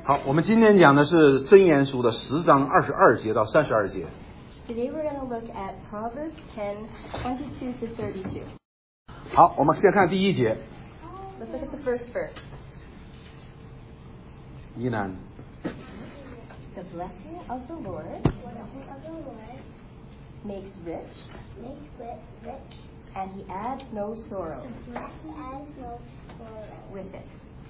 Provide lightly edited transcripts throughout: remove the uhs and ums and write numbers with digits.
好，我们今天讲的是箴言书的10章22节到32节。 Today we're going to look at Proverbs 10:22 to 32. 好，我们先看第一节。 Let's look at the first verse. 一南 The blessing of the Lord makes rich, and he adds no sorrow with it.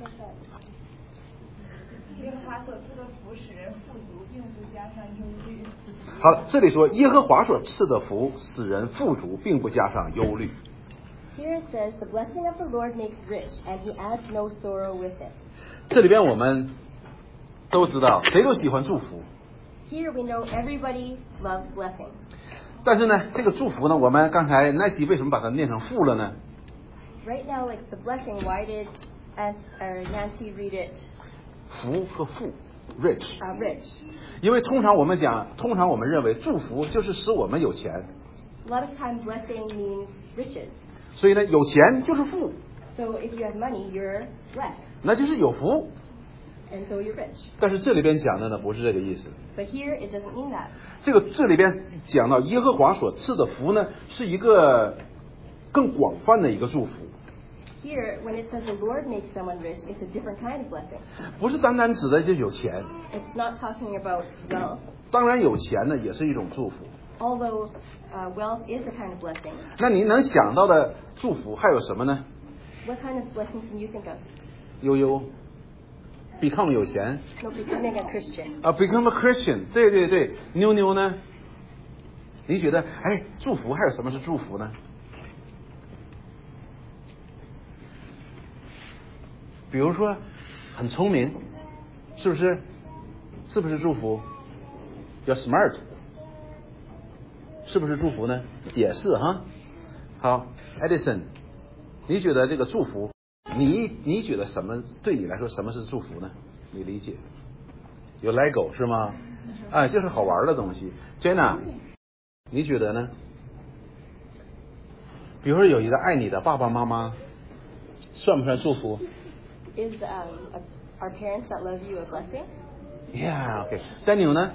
耶和华所赐的福使人富足，并不加上忧虑。 好了，这里说耶和华所赐的福使人富足，并不加上忧虑。 Here it says, the blessing of the Lord makes rich, and he adds no sorrow with it. 这里边我们都知道，谁都喜欢祝福， Here we know everybody loves blessing. 但是呢，这个祝福呢，我们刚才奈西为什么把它念成富了呢？ Right now, like the blessing, why did Nancy read it 福和富 ，rich， rich? 因为通常我们认为祝福就是使我们有钱， A lot of time, blessing means riches. 所以呢，有钱就是富， So if you have money, you're blessed, 那就是有福。 and so you're rich. 但是这里边讲的呢，不是这个意思。 But here, it doesn't mean that. 这里边讲到耶和华所赐的福呢，是一个更广泛的一个祝福， Here, when it says the Lord makes someone rich, it's a different kind of blessing. 不是单单指的就有钱。 It's not talking about wealth, 当然有钱呢也是一种祝福。 although wealth is a kind of blessing. 那你能想到的祝福还有什么呢？ What kind of blessing can you think of? 悠悠 become 有钱 No, becoming a Christian. 啊 become a Christian， 对对对。妞妞呢？你觉得祝福还有什么是祝福呢？比如说很聪明，是不是？是不是祝福？要 smart， 是不是祝福呢？也是哈。好 ，Edison， 你觉得这个祝福，你觉得什么对你来说什么是祝福呢？你理解？有 Lego 是吗？啊，就是好玩的东西。Jenna， 你觉得呢？比如说有一个爱你的爸爸妈妈，算不算祝福？ Is our parents that love you a blessing? Yeah, OK. Daniel 呢？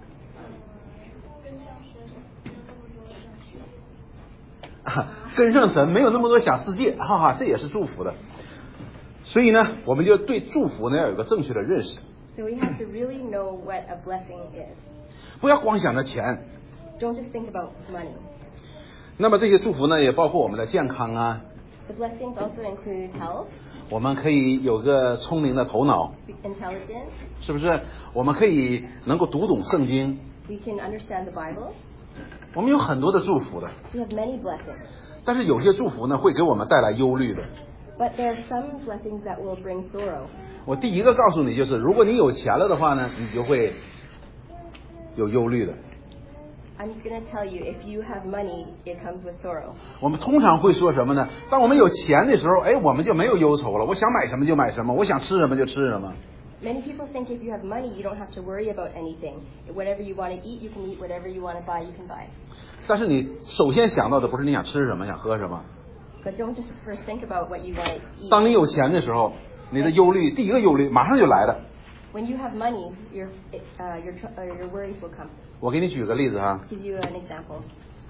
跟上神没有那么多小世界，哈哈，这也是祝福的。所以呢，我们就对祝福呢要有个正确的认识， So we have to really know what a blessing is. 不要光想着钱。 Don't just think about money. 那么这些祝福呢，也包括我们的健康啊， The blessings also include health, 我们可以有个聪明的头脑， intelligence. 是不是？我们可以能够读懂圣经， We can understand the Bible. 我们有很多的祝福的。 We have many blessings. 但是有些祝福呢，会给我们带来忧虑的。 But there are some blessings that will bring sorrow. 我第一个告诉你就是，如果你有钱了的话呢，你就会有忧虑的。 I'm going to tell you, if you have money, it comes with sorrow. 我们通常会说什么呢？当我们有钱的时候，我们就没有忧愁了。我想买什么就买什么，我想吃什么就吃什么。 Many people think if you have money, you don't have to worry about anything. Whatever you want to eat, you can eat. Whatever you want to buy, you can buy. 但是你首先想到的不是你想吃什么，想喝什么。 But don't just first think about what you want to eat. 当你有钱的时候，你的忧虑，第一个忧虑马上就来了。 When you have money, your worries will come. 我给你举个例子哈， Give you an example.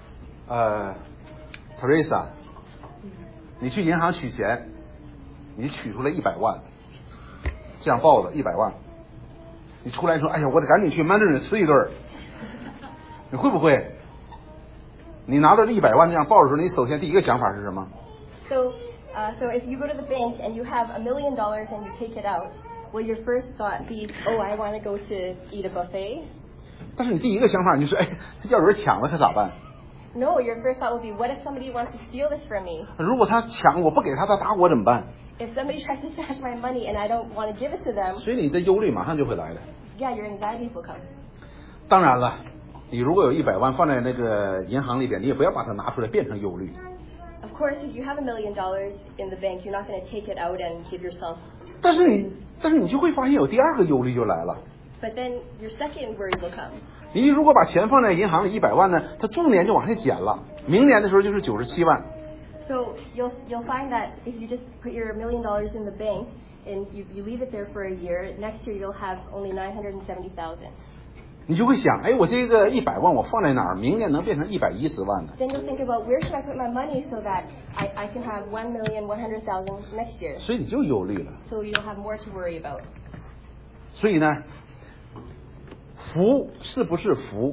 Teresa， 你去银行取钱，你取出来100万，这样抱着100万，你出来说，哎呀，我得赶紧去 Mandarin 吃一顿，你会不会？你拿到这100万这样抱着的时候，你首先第一个想法是什么？ So if you go to the bank and you have $1 million and you take it out, will your first thought be, oh, I want to go to eat a buffet? 但是你第一个想法你就是，要有人抢了可咋办？ No, your first thought will be, what if somebody wants to steal this from me? 如果他抢我不给他，他打我怎么办？ If somebody tries to snatch my money and I don't want to give it to them, 所以你的忧虑马上就会来的。 yeah, your anxieties will come. 当然了，你如果有100万放在那个银行里边，你也不要把它拿出来变成忧虑。 Of course, if you have $1 million in the bank, you're not going to take it out and give yourself. 但是你就会发现有第二个忧虑就来了。 But then your second worry will come. 你如果把钱放在银行里100万呢，它逐年就往下减了，明年的时候就是97万。 So you'll find that if you just put your $1 million in the bank, and you leave it there for a year, next year you'll have only 970,000. 你就会想，哎，我这个100万我放在哪儿，明年能变成110万呢？ Then you'll think about where should I put my money so that I can have 1,100,000 next year. 所以你就忧虑了。 So you'll have more to worry about. 所以呢，福是不是福？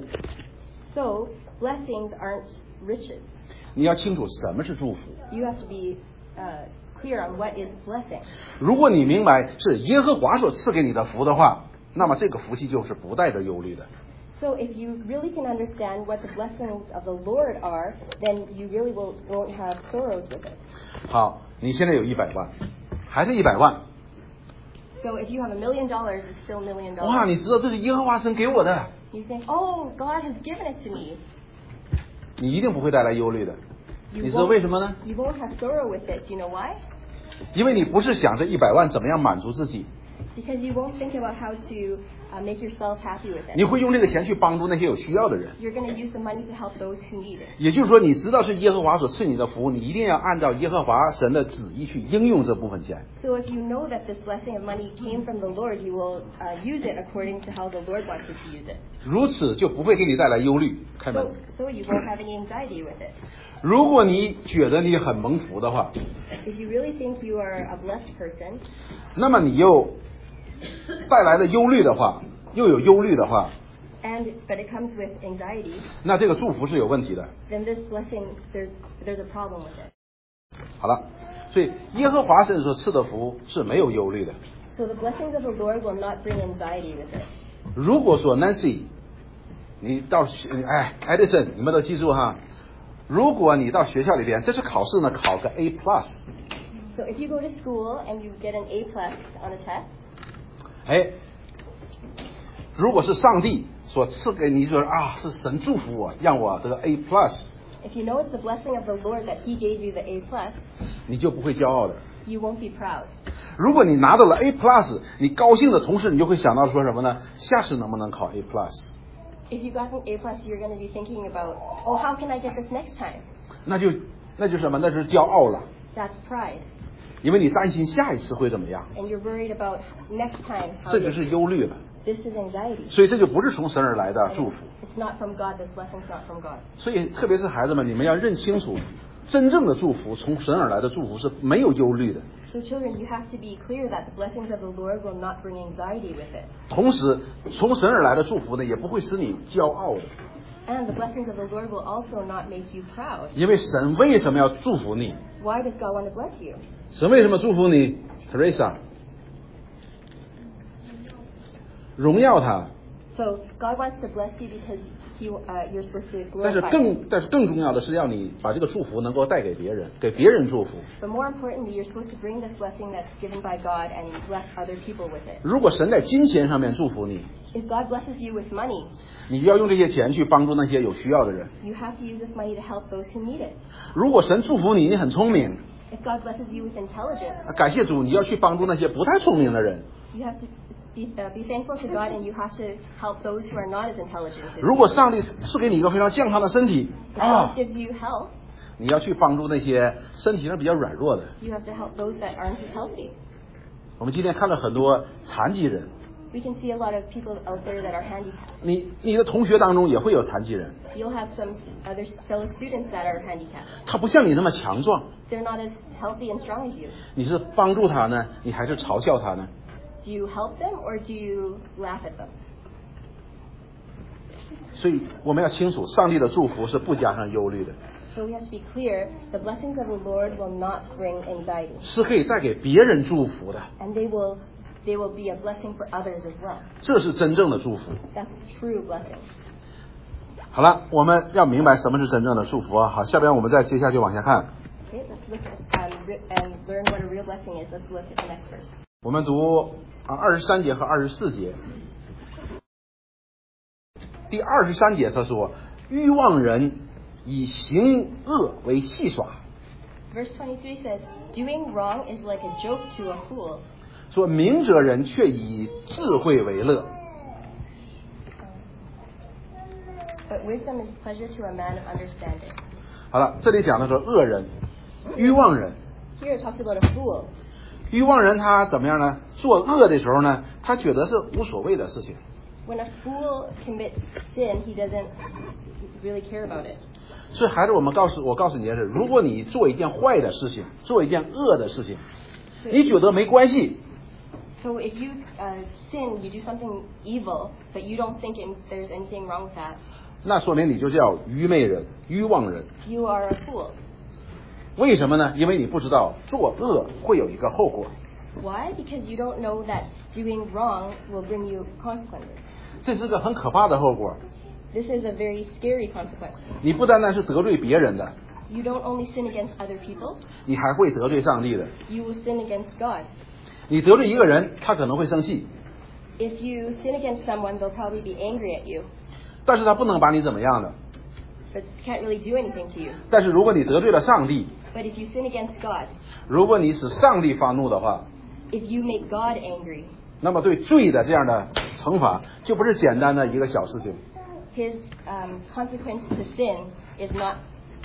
So blessings aren't riches. 你要清楚什么是祝福。 You have to be clear on what is blessing. 如果你明白是耶和华所赐给你的福的话，那么这个福气就是不带着忧虑的。 So if you really can understand what the blessings of the Lord are, then you really won't have sorrows with it. 好，你现在有100万，还是100万。 So if you have $1 million, it's still $1 million. 哇，你知道这是耶和华神给我的， You think, oh, God has given it to me. 你一定不会带来忧虑的。 You 你知道为什么呢？ You won't have sorrow with it. Do you know why? 因为你不是想这100万怎么样满足自己， Because you won't think about how to make yourself happy with 你 it. 会用这个钱去帮助那些有需要的人。 You're going to use the money to help those who need it. 也就是说，你知道是耶和华所赐你的福，你一定要按照耶和华神的旨意去应用这部分钱。 So if you know that this blessing of money came from the Lord, you will use it according to how the Lord wants you to use it. 如此就不会给你带来忧虑。开门。 So you won't have any anxiety with it. 如果你觉得你很蒙福的话， If you really think you are a blessed person, 那么你又带来了忧虑的话，又有忧虑的话， but it comes with anxiety, 那这个祝福是有问题的。 then this blessing, there's a problem with it. 好了，所以耶和华神所赐的福是没有忧虑的。 So the blessings of the Lord will not bring anxiety with it. 如果说 Nancy， 你到Edison， 你们都记住哈，如果你到学校里边，这次考试呢考个 A+， So if you go to school and you get an A+ on a test, 哎，如果是上帝所赐给你说啊，是神祝福我，让我得个 A+， if you know it's the blessing of the Lord that He gave you the A+, 你就不会骄傲的。 you won't be proud. 如果你拿到了 A+， 你高兴的同时，你就会想到说什么呢？下次能不能考 A+？ If you got an A+, you're going to be thinking about, oh, how can I get this next time? 那就什么？那就是骄傲了， That's pride. 因为你担心下一次会怎么样， And you're worried about next time. How 这就是忧虑了。 this is anxiety. 所以这就不是从神而来的 And 祝福。 it's not from God. This blessing's not from God. 所以特别是孩子们，你们要认清楚，真正的祝福从神而来的祝福是没有忧虑的。 So children, you have to be clear that the blessings of the Lord will not bring anxiety with it. 同时，从神而来的祝福呢，也不会使你骄傲的。 And the blessings of the Lord will also not make you proud. 因为神为什么要祝福你？ Why does God want to bless you? 神为什么祝福你 ，Teresa？ 荣耀他。 So God wants to bless you because you're supposed to 但是 glorify Him. 更重要的是要你把这个祝福能够带给别人，给别人祝福。 But more importantly, you're supposed to bring this blessing that's given by God and bless other people with it. 如果神在金钱上面祝福你， If God blesses you with money, 你要用这些钱去帮助那些有需要的人。 you have to use this money to help those who need it. 如果神祝福你，你很聪明， If God blesses you with intelligence, 感谢主，你要去帮助那些不太聪明的人。 you have to be thankful to God and you have to help those who are not as intelligent as 如 you. 果上帝赐给你一个非常健康的身体 If 啊 God，gives you health, 你要去帮助那些身体上比较软弱的。 you have to help those that aren't as healthy. 我们今天看到很多残疾人， We can see a lot of people out there that are handicapped. 你的同学当中也会有残疾人， You'll have some other fellow students that are handicapped. 他不像你那么强壮， They're not as healthy and strong as you. 你是帮助他呢，你还是嘲笑他呢？ Do you help them or do you laugh at them? 所以我们要清楚，上帝的祝福是不加上忧虑的， So we have to be clear, the blessings of the Lord will not bring anxiety. 是可以带给别人祝福的， And they will be a blessing for others as well. 这是真正的祝福。 That's true blessing. 好了，我们要明白什么是真正的祝福啊！好，下边我们再接下去往下看， Okay, let's look at and learn what a real blessing is. Let's look at the next verse. 我们读23节和24节。第23节他说：“欲望人以行恶为戏耍。” Verse 23 says, "Doing wrong is like a joke to a fool." 说明哲人却以智慧为乐。 But wisdom is pleasure to a man of understanding. 好了，这里讲的说恶人、欲望人， Here it talks about a fool. 欲望人他怎么样呢？做恶的时候呢，他觉得是无所谓的事情。 When a fool commits sin, he doesn't really care about it. 所以孩子，我告诉你的是，如果你做一件坏的事情，做一件恶的事情，你觉得没关系。 So if you sin, you do something evil, but you don't think there's anything wrong with that. 那说明你就叫愚昧人、愚妄人。 You are a fool. 为什么呢？因为你不知道作恶会有一个后果。 Why? Because you don't know that doing wrong will bring you consequences. 这是个很可怕的后果。 This is a very scary consequence. 你不单单是得罪别人的， You don't only sin against other people, 你还会得罪上帝的。 you will sin against God. 你得罪一个人，他可能会生气， If you sin against someone, they'll probably be angry at you, 但是他不能把你怎么样的。 but can't really do anything to you. 但是如果你得罪了上帝， But if you sin against God, 如果你使上帝发怒的话， if you make God angry, 那么对罪的这样的惩罚就不是简单的一个小事情。 his consequence to sin is not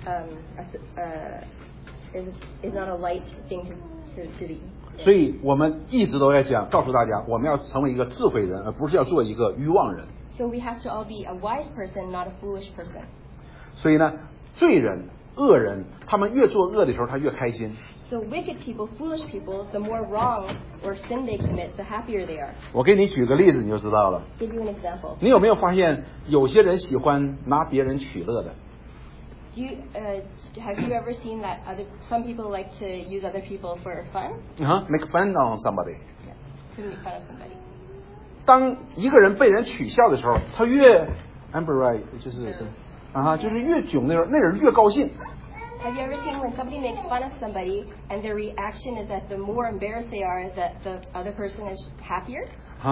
is not a light thing to be. 所以我们一直都在讲，告诉大家，我们要成为一个智慧人，而不是要做一个愚妄人。 So we have to all be a wise person, not a foolish person. 所以呢，罪人、恶人，他们越做恶的时候，他越开心。 So wicked people, foolish people, the more wrong or sin they commit, the happier they are. 我给你举个例子，你就知道了。 Give you an example. 你有没有发现，有些人喜欢拿别人取乐的？ Do you have you ever seen that some people like to use other people for fun? Make fun on somebody. Yeah, to make fun of somebody. 当一个人被人取笑的时候，他越 embarrass， 就是越囧那人越高兴。 Have you ever seen when somebody makes fun of somebody and their reaction is that the more embarrassed they are, that the other person is happier?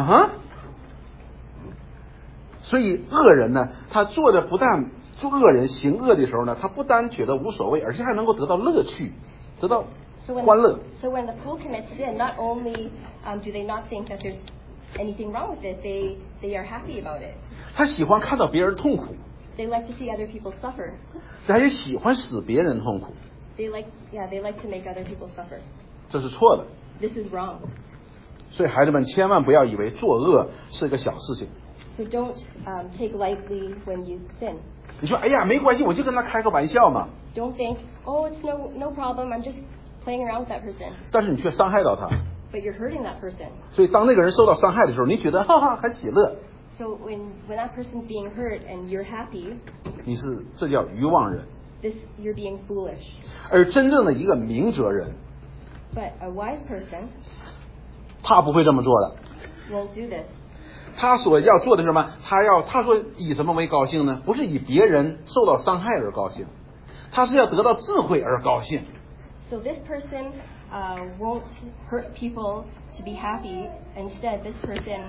所以恶人呢，他做恶人行恶的时候呢，他不单觉得无所谓，而且还能够得到乐趣，得到欢乐。 So when the fool commits sin, not only do they not think that there's anything wrong with it, they are happy about it. 他喜欢看到别人痛苦， They like to see other people suffer. 他也喜欢使别人痛苦。 They like to make other people suffer. 这是错的。 This is wrong. 所以孩子们千万不要以为作恶是一个小事情。 So don't take lightly when you sin. 你说，哎呀，没关系，我就跟他开个玩笑嘛。 Don't think, oh, it's no problem. I'm just playing around with that person. 但是你却伤害到他。 But you're hurting that person. 所以当那个人受到伤害的时候，你觉得哈哈很喜乐。 So when that person's being hurt and you're happy, 这叫愚妄人。 you're being foolish. 而真正的一个明哲人， But a wise person 他不会这么做的。 won't do this. 他所要做的是什么？他说以什么为高兴呢？不是以别人受到伤害而高兴，他是要得到智慧而高兴。 So this person won't hurt people to be happy. Instead, this person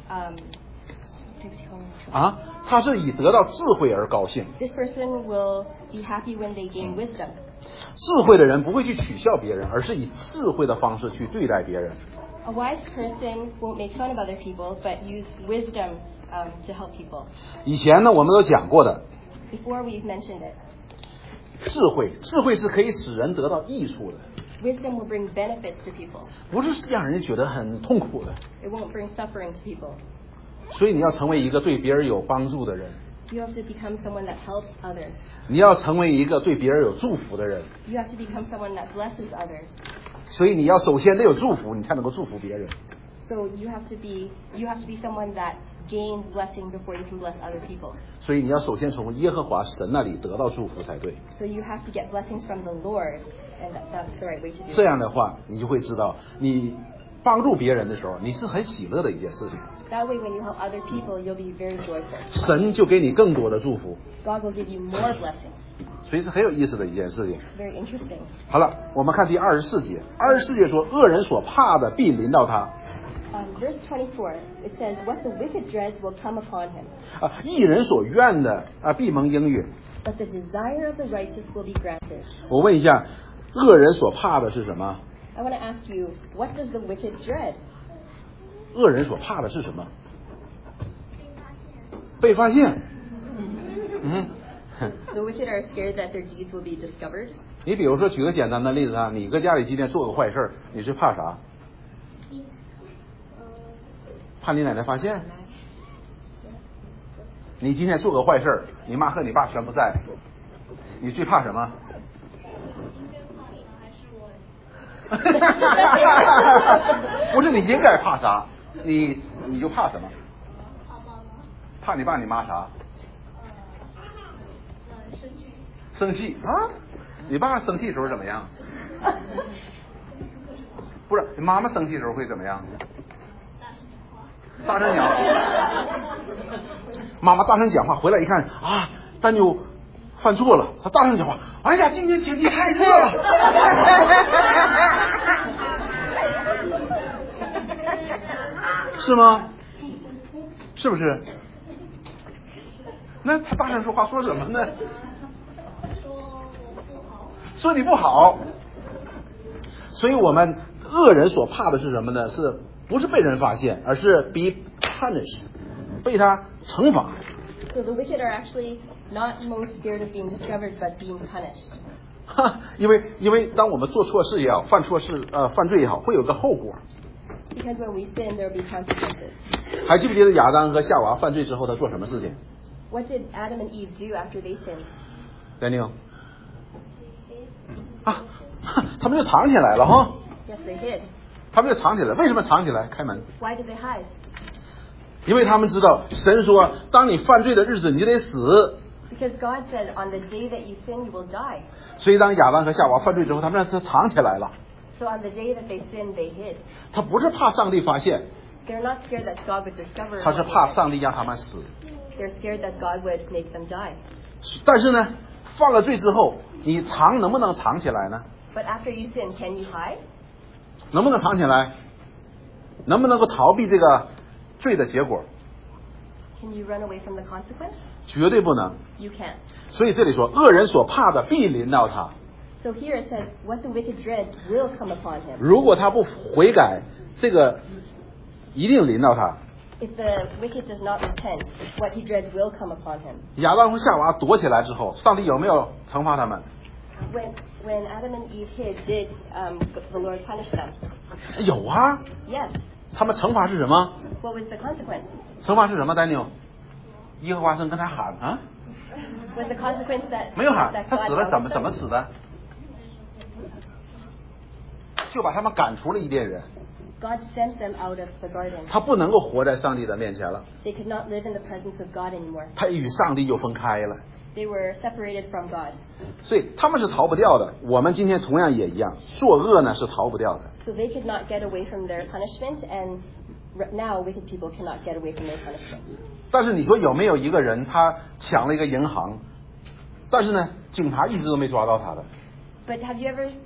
他是以得到智慧而高兴。 This person will be happy when they gain wisdom. 智慧的人不会去取笑别人，而是以智慧的方式去对待别人。 A wise person won't make fun of other people, but use wisdom to help people. 以前呢，我们都讲过的， Before we've mentioned it, 智慧是可以使人得到益处的， wisdom will bring benefits to people. 不是让人觉得很痛苦的。 It won't bring suffering to people. 所以你要成为一个对别人有帮助的人， You have to become someone that helps others. 你要成为一个对别人有祝福的人。 You have to become someone that blesses others. 所以你要首先得有祝福，你才能够祝福别人。 So you have to be someone that gains blessing before you can bless other people. 所以你要首先从耶和华神那里得到祝福才对。 So you have to get blessings from the Lord, and that's the right way to do it. 这样的话，你就会知道，你帮助别人的时候，你是很喜乐的一件事情。 That way, when you help other people, you'll be very joyful. 神就给你更多的祝福， God will give you more blessings. 所以是很有意思的一件事情。 Very interesting. 好了，我们看第24节。24节说，恶人所怕的必临到他。 Verse 24, it says, "What the wicked dreads will come upon him, 义人所愿的必蒙应允。 but the desire of the righteous will be granted." 我问一下，恶人所怕的是什么？ I want to ask you, what does the wicked dread? 恶人所怕的是什么？被发现。 The wicked are scared that their deeds will be discovered. 你比如说，举个简单的例子啊，你搁家里今天做个坏事，你是怕啥？ 怕你奶奶发现？你今天做个坏事，你妈和你爸全不在，你最怕什么？不是你应该怕啥，你就怕什么？怕你爸你妈啥？生气啊？你爸生气的时候怎么样？不是，你妈妈生气的时候会怎么样？大声讲。妈妈大声讲话，回来一看啊，丹妞犯错了，他大声讲话，哎呀，今天天气太热了。是吗？是不是？那他大声说话说什么呢？说你不好。所以我们恶人所怕的是什么呢？是不是被人发现，而是 be punished， 被他惩罚。 So the wicked are actually not most scared of being discovered, but being punished. 因为当我们做错事也好，犯罪也好，会有个后果。 Because when we sin, there will be consequences. 还记不记得亚当和夏娃犯罪之后，他做什么事情 What did Adam and Eve do after they sinned? ？Daniel 啊，他们就藏起来了哈。 Yes, they did. 他们就藏起来，为什么藏起来？开门。 Why did they hide? 因为他们知道，神说，当你犯罪的日子，你就得死。 Because God said, on the day that you sin, you will die. 所以当亚当和夏娃犯罪之后，他们就藏起来了。 So on the day that they sinned, they hid. 他不是怕上帝发现， They're not scared that God would discover. 他是 what they 怕 did. 上帝让他们死。 They're scared that God would make them die. 但是呢，犯了罪之后，你能不能藏起来呢？ But after you sin, can you hide? 能不能藏起来？能不能够逃避这个罪的结果？ Can you run away from the consequence? 绝对不能。 You can't. 所以这里说，恶人所怕的必临到他。 So here it says, what the wicked dread will come upon him. 如果他不悔改，这个一定临到他。 If the wicked does not repent, what he dreads will come upon him. 亚当和夏娃躲起来之后，上帝有没有惩罚他们？ When Adam and Eve hid, did the Lord punish them? 有啊。 Yes. 他们惩罚是什么？ What was the consequence? 惩罚是什么？丹尼耶和华神跟他喊啊， Was the consequence that 没有喊， that 他 God 死了 dealt with 怎么 them? 死的？就把他们赶出了伊甸园， God sent them out of the garden. 他不能够活在上帝的面前了， They could not live in the presence of God anymore. 他与上帝就分开了， They were separated from God. 所以他们是逃不掉的。我们今天同样也一样，作恶呢是逃不掉的。 So they could not get away from their punishment, and now wicked people cannot get away from their punishment. 但是你说有没有一个人他抢了一个银行，但是呢，警察一直都没抓到他的？ But have you ever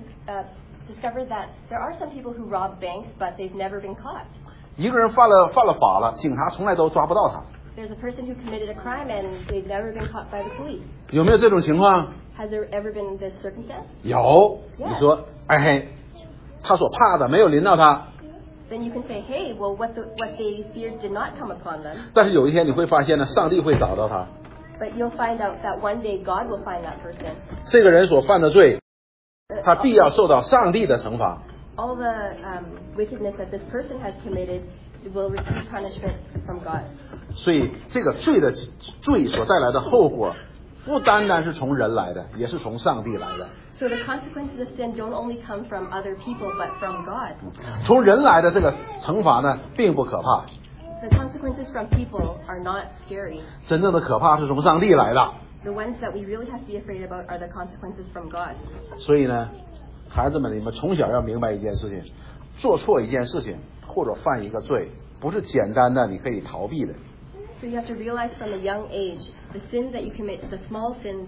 discovered that there are some people who rob banks, but they've never been caught? 一个人犯了法了，警察从来都抓不到他。 There's a person who committed a crime and they've never been caught by the police. 有没有这种情况？ Has there ever been this circumstance? 有。 Yeah. 你说，哎，他所怕的没有临到他， Then you can say, hey, well, what they feared did not come upon them. 但是有一天你会发现呢，上帝会找到他。 But you'll find out that one day God will find that person. 这个人所犯的罪，他必要受到上帝的惩罚。 All the wickedness that this person has committed will receive punishment from God. 所以这个罪所带来的后果，不单单是从人来的，也是从上帝来的。 So the consequences of sin don't only come from other people, but from God. 从人来的这个惩罚呢，并不可怕， The consequences from people are not scary. 真正的可怕是从上帝来的。 The ones that we really have to be afraid about are the consequences from God. 所以呢，孩子们，你们从小要明白一件事情：做错一件事情或者犯一个罪，不是简单的你可以逃避的。 So you have to realize from a young age, the sins that you commit, the small sins,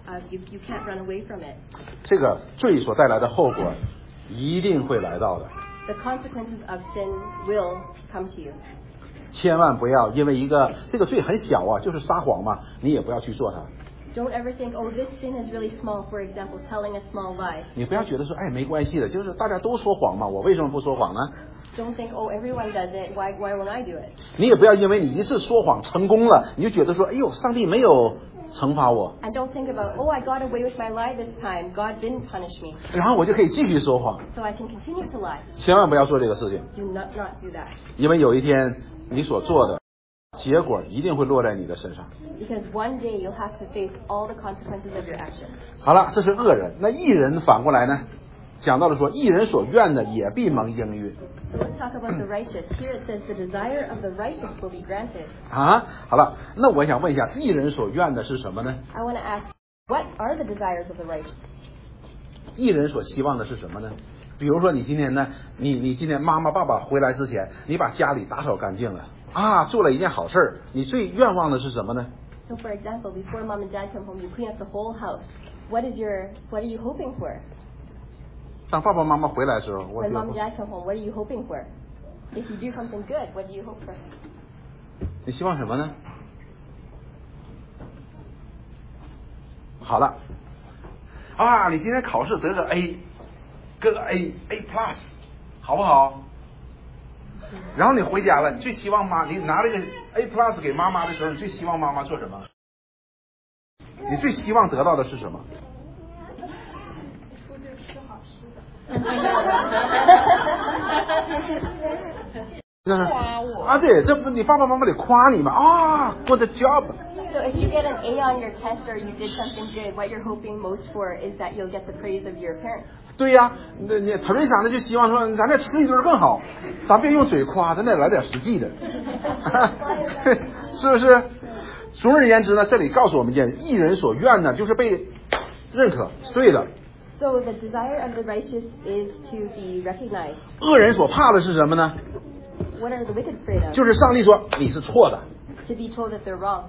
you can't run away from it. 这个罪所带来的后果一定会来到的， The consequences of sin will come to you. 千万不要因为这个罪很小啊，就是撒谎嘛，你也不要去做它。 Don't ever think, oh, this sin is really small. For example, telling a small lie. 你不要觉得说，哎，没关系的，就是大家都说谎嘛，我为什么不说谎呢？ Don't think, oh, everyone does it. Why won't I do it? 你也不要因为你一次说谎成功了，你就觉得说，哎呦，上帝没有惩罚我， And don't think about, oh, I got away with my lie this time. God didn't punish me. 然后我就可以继续说谎。 So I can continue to lie. 千万不要做这个事情， Do not do that. 因为有一天你所做的结果一定会落在你的身上。 Because one day you'll have to face all the consequences of your actions. 好了，这是恶人。那义人反过来呢？讲到了说，义人所愿的也必蒙应允。 So let's talk about the righteous. Here it says the desire of the righteous will be granted. 啊，好了，那我想问一下，义人所愿的是什么呢？ I want to ask, what are the desires of the righteous? 义人所希望的是什么呢？比如说你今天呢，你今天妈妈爸爸回来之前，你把家里打扫干净了啊，做了一件好事儿，你最愿望的是什么呢？ So for example, before mom and dad come home, you clean up the whole house. What are you hoping for? 当爸爸妈妈回来的时候，我 When 就 mom and dad come home, what are you hoping for? If you do something good, what do you hope for? 你希望什么呢？好了，啊，你今天考试得个 A， 得个 A plus， 好不好？然后你回家了，你最希望你拿这个 A plus 给妈妈的时候，你最希望妈妈做什么？你最希望得到的是什么？ 出去吃好吃的。 夸我啊，对，这不你爸爸妈妈得夸你嘛啊 ，good job。 So if you get an A on your test or you did something good, what you're hoping most for is that you'll get the praise of your parents. 对呀，你特别想的就希望说，咱这吃一顿更好，咱别用嘴夸，咱得来点实际的，是不是？总而言之呢，这里告诉我们一件，义人所愿呢，就是被认可，是对的。 So the desire of the righteous is to be recognized. 恶人所怕的是什么呢？ What are the wicked afraid of? 就是上帝说你是错的。 To be told that they're wrong.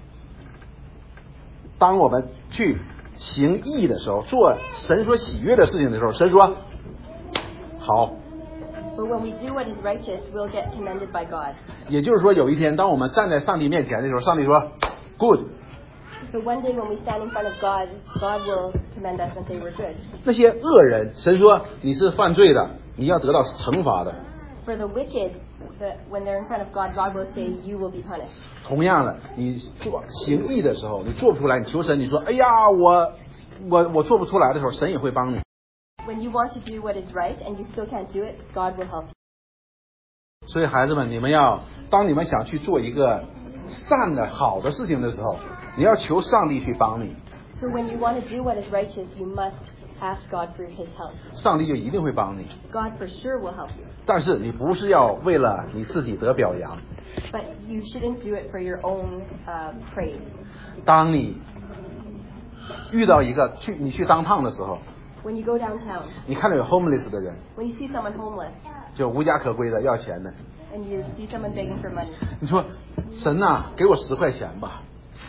当我们去行义的时候，做神所喜悦的事情的时候，神说好。 But when we do what is righteous, we'll get commended by God. 也就是说，有一天当我们站在上帝面前的时候，上帝说 good。 So one day when we stand in front of God, God will commend us and say we're good. 那些恶人，神说你是犯罪的，你要得到惩罚的。 For the wicked, when they're in front of God, God will say you will be punished. 同样的，你做行义的时候，你做不出来，你求神，你说哎呀，我做不出来的时候，神也会帮你。 When you want to do what is right and you still can't do it, God will help you. 所以孩子们，当你们想去做一个善的好的事情的时候，你要求上帝去帮你， So when you want to do what is righteous, you must ask God for His help. 上帝就一定会帮你。 God for sure will help you. 但是你不是要为了你自己得表扬。 But you shouldn't do it for your own praise. 当你遇到你去当趟的时候， When you go downtown, 你看到有 homeless 的人， when you see someone homeless, 就无家可归的要钱的， and you see someone begging for money, 你说神呐、给我10块钱吧。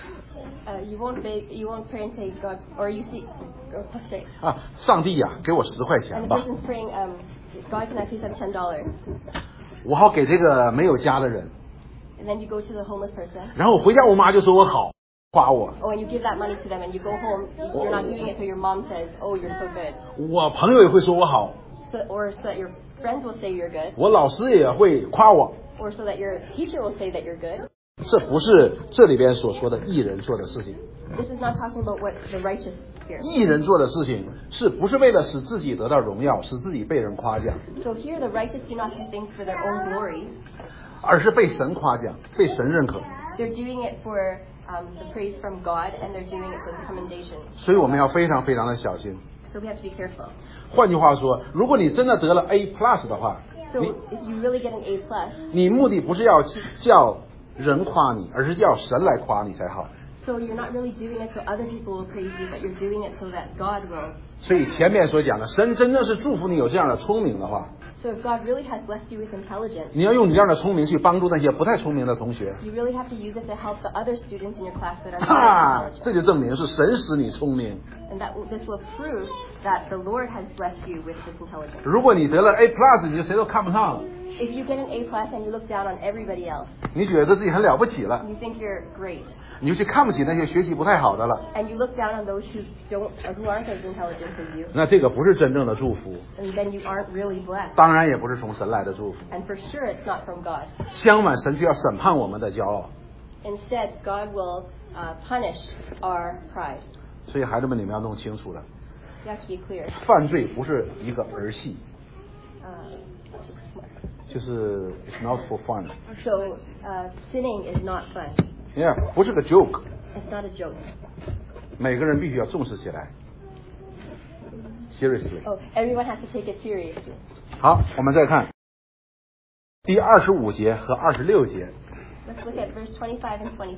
you won't pray and say God, or you see, sorry, 啊，上帝呀、给我10块 and 钱 the 吧， person's praying, God, can I please have $10? 我好给这个没有家的人。 And then you go to the homeless person. 然后我回家，我妈就说我好，夸我。 Oh, and you give that money to them, and you go home. You're not doing it so your mom says, "Oh, you're so good," 我朋友也会说我好， so that your friends will say you're good, 我老师也会夸我。 or so that your teacher will say that you're good. 这不是这里边所说的义人做的事情。 This is not talking about what the righteous here. 义人做的事情是不是为了使自己得到荣耀，使自己被人夸奖， So here, the righteous do not do things for their own glory. 而是被神夸奖，被神认可。 They're doing it for the praise from God, and they're doing it for commendation. 所以我们要非常非常的小心。 So we have to be careful. 换句话说，如果你真的得了 A plus 的话， So if you really get an A plus, 你目的不是要叫人夸你，而是叫神来夸你才好。 so you're not really doing it so other people will praise you, but you're doing it so that God will. 所以前面所讲的，神真正是祝福你有这样的聪明的话， So if God really has blessed you with intelligence, 你要用你这样的聪明去帮助那些不太聪明的同学。 you really have to use it to help the other students in your class that are 哈 not， intelligent. 这就证明是神使你聪明。 And this will prove that the Lord has blessed you with this intelligence. 如果你得了 A plus，你就谁都看不上了， If you get an A plus and you look down on everybody else, 你觉得自己很了不起了， you think you're great, 你就去看不起那些学习不太好的了。 and you look down on those who aren't as intelligent as you, 那这个不是真正的祝福， and then you aren't really blessed. 当然也不是从神来的祝福。 And for sure, it's not from God. 相反，神却要审判我们的骄傲。 Instead, God will punish our pride. 所以孩子们，你们要弄清楚了， You have to be clear. 犯罪不是一个儿戏， 就是 it's not for fun， So sinning is not fun. yeah， 不是个 joke， It's not a joke. 每个人必须要重视起来 ，seriously。 Oh, everyone has to take it seriously. 好，我们再看第25节和26节。 Let's look at verse 25 and 26.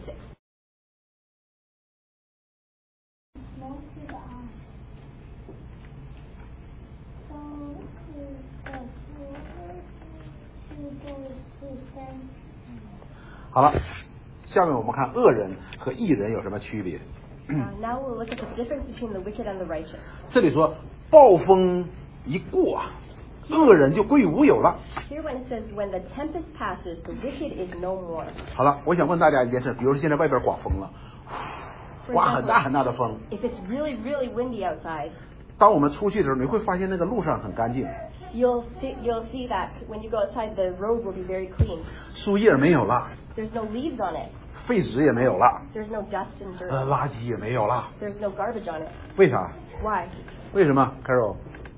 好了，下面我们看恶人和义人有什么区别。 Now we'll look at the difference between the wicked and the righteous. 这里说暴风一过，恶人就归无有了。 Here when it says, when the tempest passes, the wicked is no more. 好了，我想问大家一件事，比如说现在外边刮风了， For 刮很大 example, 很大的风， if it's really, really windy outside, 当我们出去的时候，你会发现那个路上很干净， you'll see that when you go outside, the road will be very clean. 树叶没有了， There's no leaves on it. 废纸也没有了， There's no dust and dirt. 垃圾也没有了。 There's no garbage on it. 为啥？ Why? 为什么 ，Carol？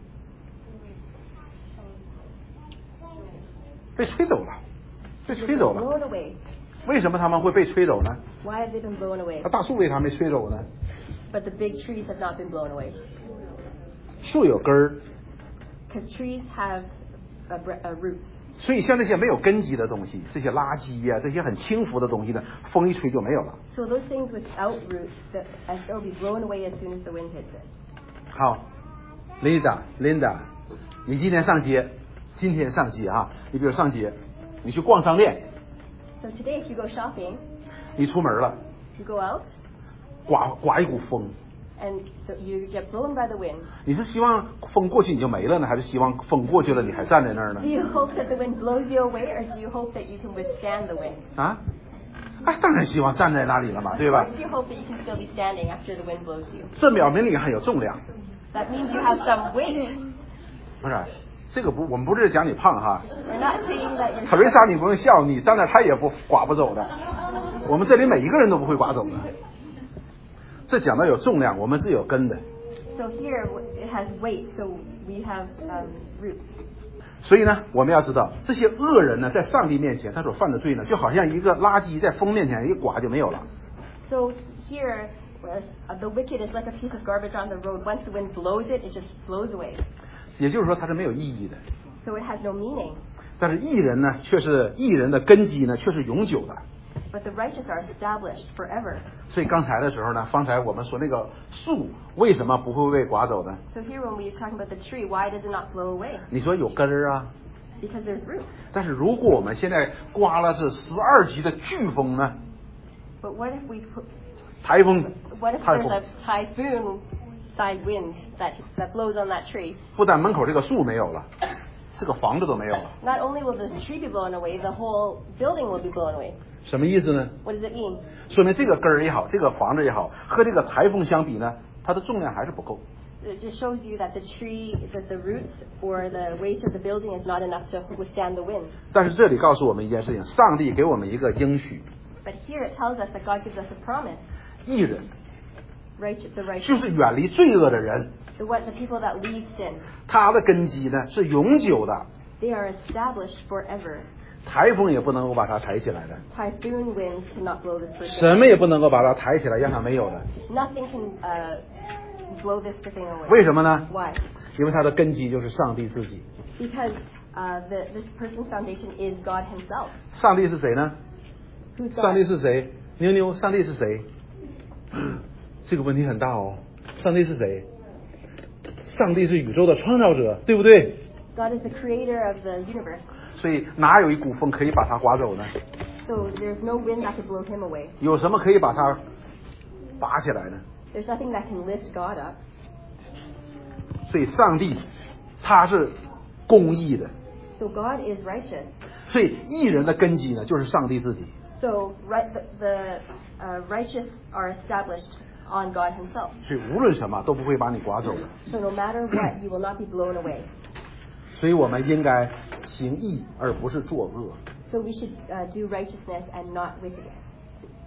被吹走了，被吹走了。 Blown away. 为什么他们会被吹走呢？ Why have they been blown away? 那大树为啥没吹走呢？ But the big trees have not been blown away. 树有根儿， Because trees have roots. 所以像这些没有根基的东西，这些垃圾呀、这些很轻浮的东西呢，风一吹就没有了。 So those things without roots, they'll be blown away as soon as the wind hits it. 好 ，Linda，你今天上街啊，你比如上街，你去逛商店， So today, if you go shopping, 你出门了， you go out, 刮一股风， and you get blown by the wind. 你是希望风过去你就没了呢，还是希望风过去了你还站在那儿呢 Do？ you hope that the wind blows you away, or do you hope that you can withstand the wind? 啊？哎，当然希望站在那里了嘛，对 Or 吧？ do you hope that you can still be standing after the wind blows you? 这表明你还有重量， That means you have some weight. 不是？这个不，我们不是讲你胖哈。 We're not saying that you're 特瑞莎，你不用笑，你站那儿他也不刮不走的。我们这里每一个人都不会刮走的。这讲到有重量，我们是有根的。 So here it has weight, so we have roots. 所以呢，我们要知道，这些恶人呢，在上帝面前他所犯的罪呢，就好像一个垃圾在风面前一刮就没有了。 So here, the wicked is like a piece of garbage on the road. Once the wind blows it, it just blows away. 也就是说，它是没有意义的。 So it has no meaning. 但是义人呢，却是义人的根基呢，却是永久的。 But the righteous are established forever. 所以刚才的时候呢，方才我们说那个树为什么不会被刮走呢？ So here when we're talking about the tree, why does it not blow away? 你说有根儿啊， Because there's roots. 但是如果我们现在刮了是12级的飓风呢？ But what if we put, 台风， what if 台 there's 风 a typhoon side wind that blows on that tree? 不但门口这个树没有了，这个房子都没有了， Not only will the tree be blown away, the whole building will be blown away. 什么意思呢？ What does it mean? 说明这个根儿也好，这个房子也好，和这个台风相比呢，它的重量还是不够。 It just shows you that the roots or the weight of the building is not enough to withstand the wind. 但是这里告诉我们一件事情，上帝给我们一个应许， But here it tells us that God gives us a promise. 义人 The righteous, 就是远离罪恶的人， the people that leave sin, 他的根基呢是永久的， they are established forever. 台风也不能够把它抬起来的， Typhoon winds cannot blow this person. 什么也不能够把它抬起来让它没有的。 Nothing can blow this thing away. 为什么呢？ Why? 因为它的根基就是上帝自己。 Because this person's foundation is God Himself. 上帝是谁呢？ Who's 上帝 God? 是谁？妞妞，上帝是谁？这个问题很大哦。上帝是谁？上帝是宇宙的创造者，对不对？ God is the creator of the universe. 所以哪有一股风可以把它刮走呢？ So there's no wind that could blow Him away. 有什么可以把它拔起来呢？ There's nothing that can lift God up. 所以上帝他是公义的， So God is righteous. 所以义人的根基呢就是上帝自己。 So the righteous are established on God Himself. 所以无论什么都不会把你刮走的。 So no matter what, you will not be blown away. 所以我们应该行义而不是作恶。 So we should do righteousness and not wickedness.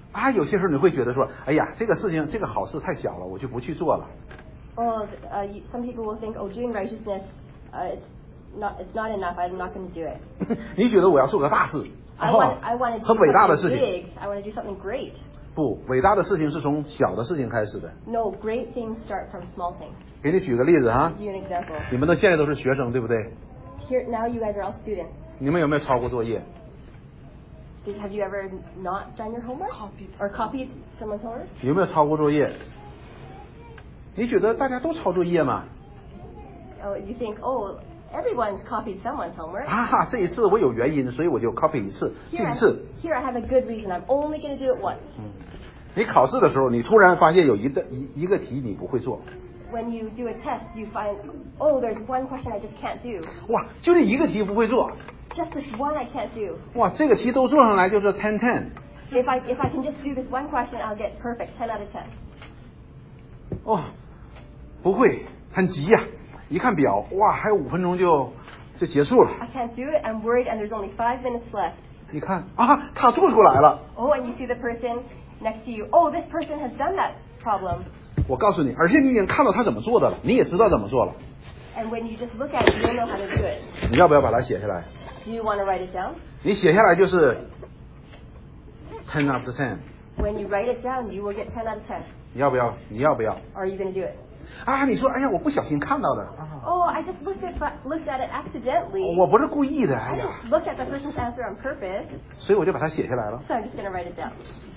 啊，有些时候你会觉得说，哎呀，这个事情这个好事太小了，我就不去做了。 Or some people will think, oh, doing righteousness, it's not enough. I'm not going to do it. 你觉得我要做个大事， I want to do 很伟大的 something 事情。 big. I want to do something great. 不，伟大的事情是从小的事情开始的。 No, great things start from small things. 给你举个例子哈， Give you an example. 你们现在都是学生，对不对？ Here now, you guys are all students. 你们有没有抄过作业？ Have you ever not done your homework or copied someone's homework? 有没有抄过作业？你觉得大家都抄作业吗？ Oh, you think, oh, everyone's copied someone's homework. 啊，这一次我有原因，所以我就 copy 一次，第 Here 一次。 here I have a good reason. I'm only going to do it once. 你考试的时候，你突然发现有一个题你不会做， When you do a test, you find, oh, there's one question I just can't do. 哇，就这一个题不会做， Just this one I can't do. 哇，这个题都做上来就是 10-10。 If I can just do this one question, I'll get perfect, 10 out of 10. 哦，不会，很急呀、一看表，哇，还有5分钟就结束了。 I can't do it. I'm worried, and there's only 5 minutes left. 你看啊，他做出来了。 Oh, and you see the person next to you. Oh, this person has done that problem. 我告诉你，而且你已经看到他怎么做的了，你也知道怎么做了。 And when you just look at it, you'll know how to do it. 你要不要把它写下来？ Do you want to write it down? 你写下来就是10 out of 10。 When you write it down, you will get 10 out of 10. 你要不要？你要不要？ Are you going to do it? 啊，你说，哎呀，我不小心看到的啊， Oh, I just looked at it accidentally. 我不是故意的，哎 I 呀， just looked at the person's answer on purpose, 所以我就把它写下来了。 so I'm just going to write it down.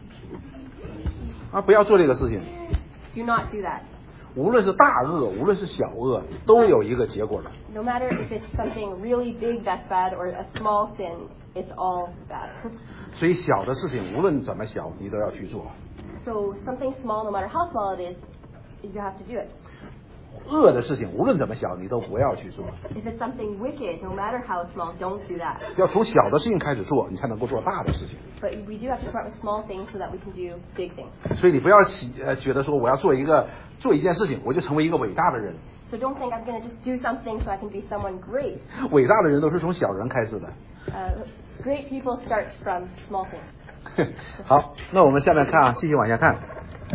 啊，不要做这个事情。 Do not do that. 无论是大恶，无论是小恶，都有一个结果的。 No matter if it's something really big that's bad or a small sin, it's all bad. 所以小的事情，无论怎么小，你都要去做。 So something small, no matter how small it is, you have to do it. 恶的事情，无论怎么小，你都不要去做。 If it's something wicked, no matter how small, don't do that. 要从小的事情开始做，你才能够做大的事情。 But we do have to start with small things so that we can do big things. 所以你不要觉得说我要做一件事情，我就成为一个伟大的人。 So don't think I'm going to just do something so I can be someone great. 伟大的人都是从小人开始的。 Great people start from small things. 好，那我们下面看啊，继续往下看。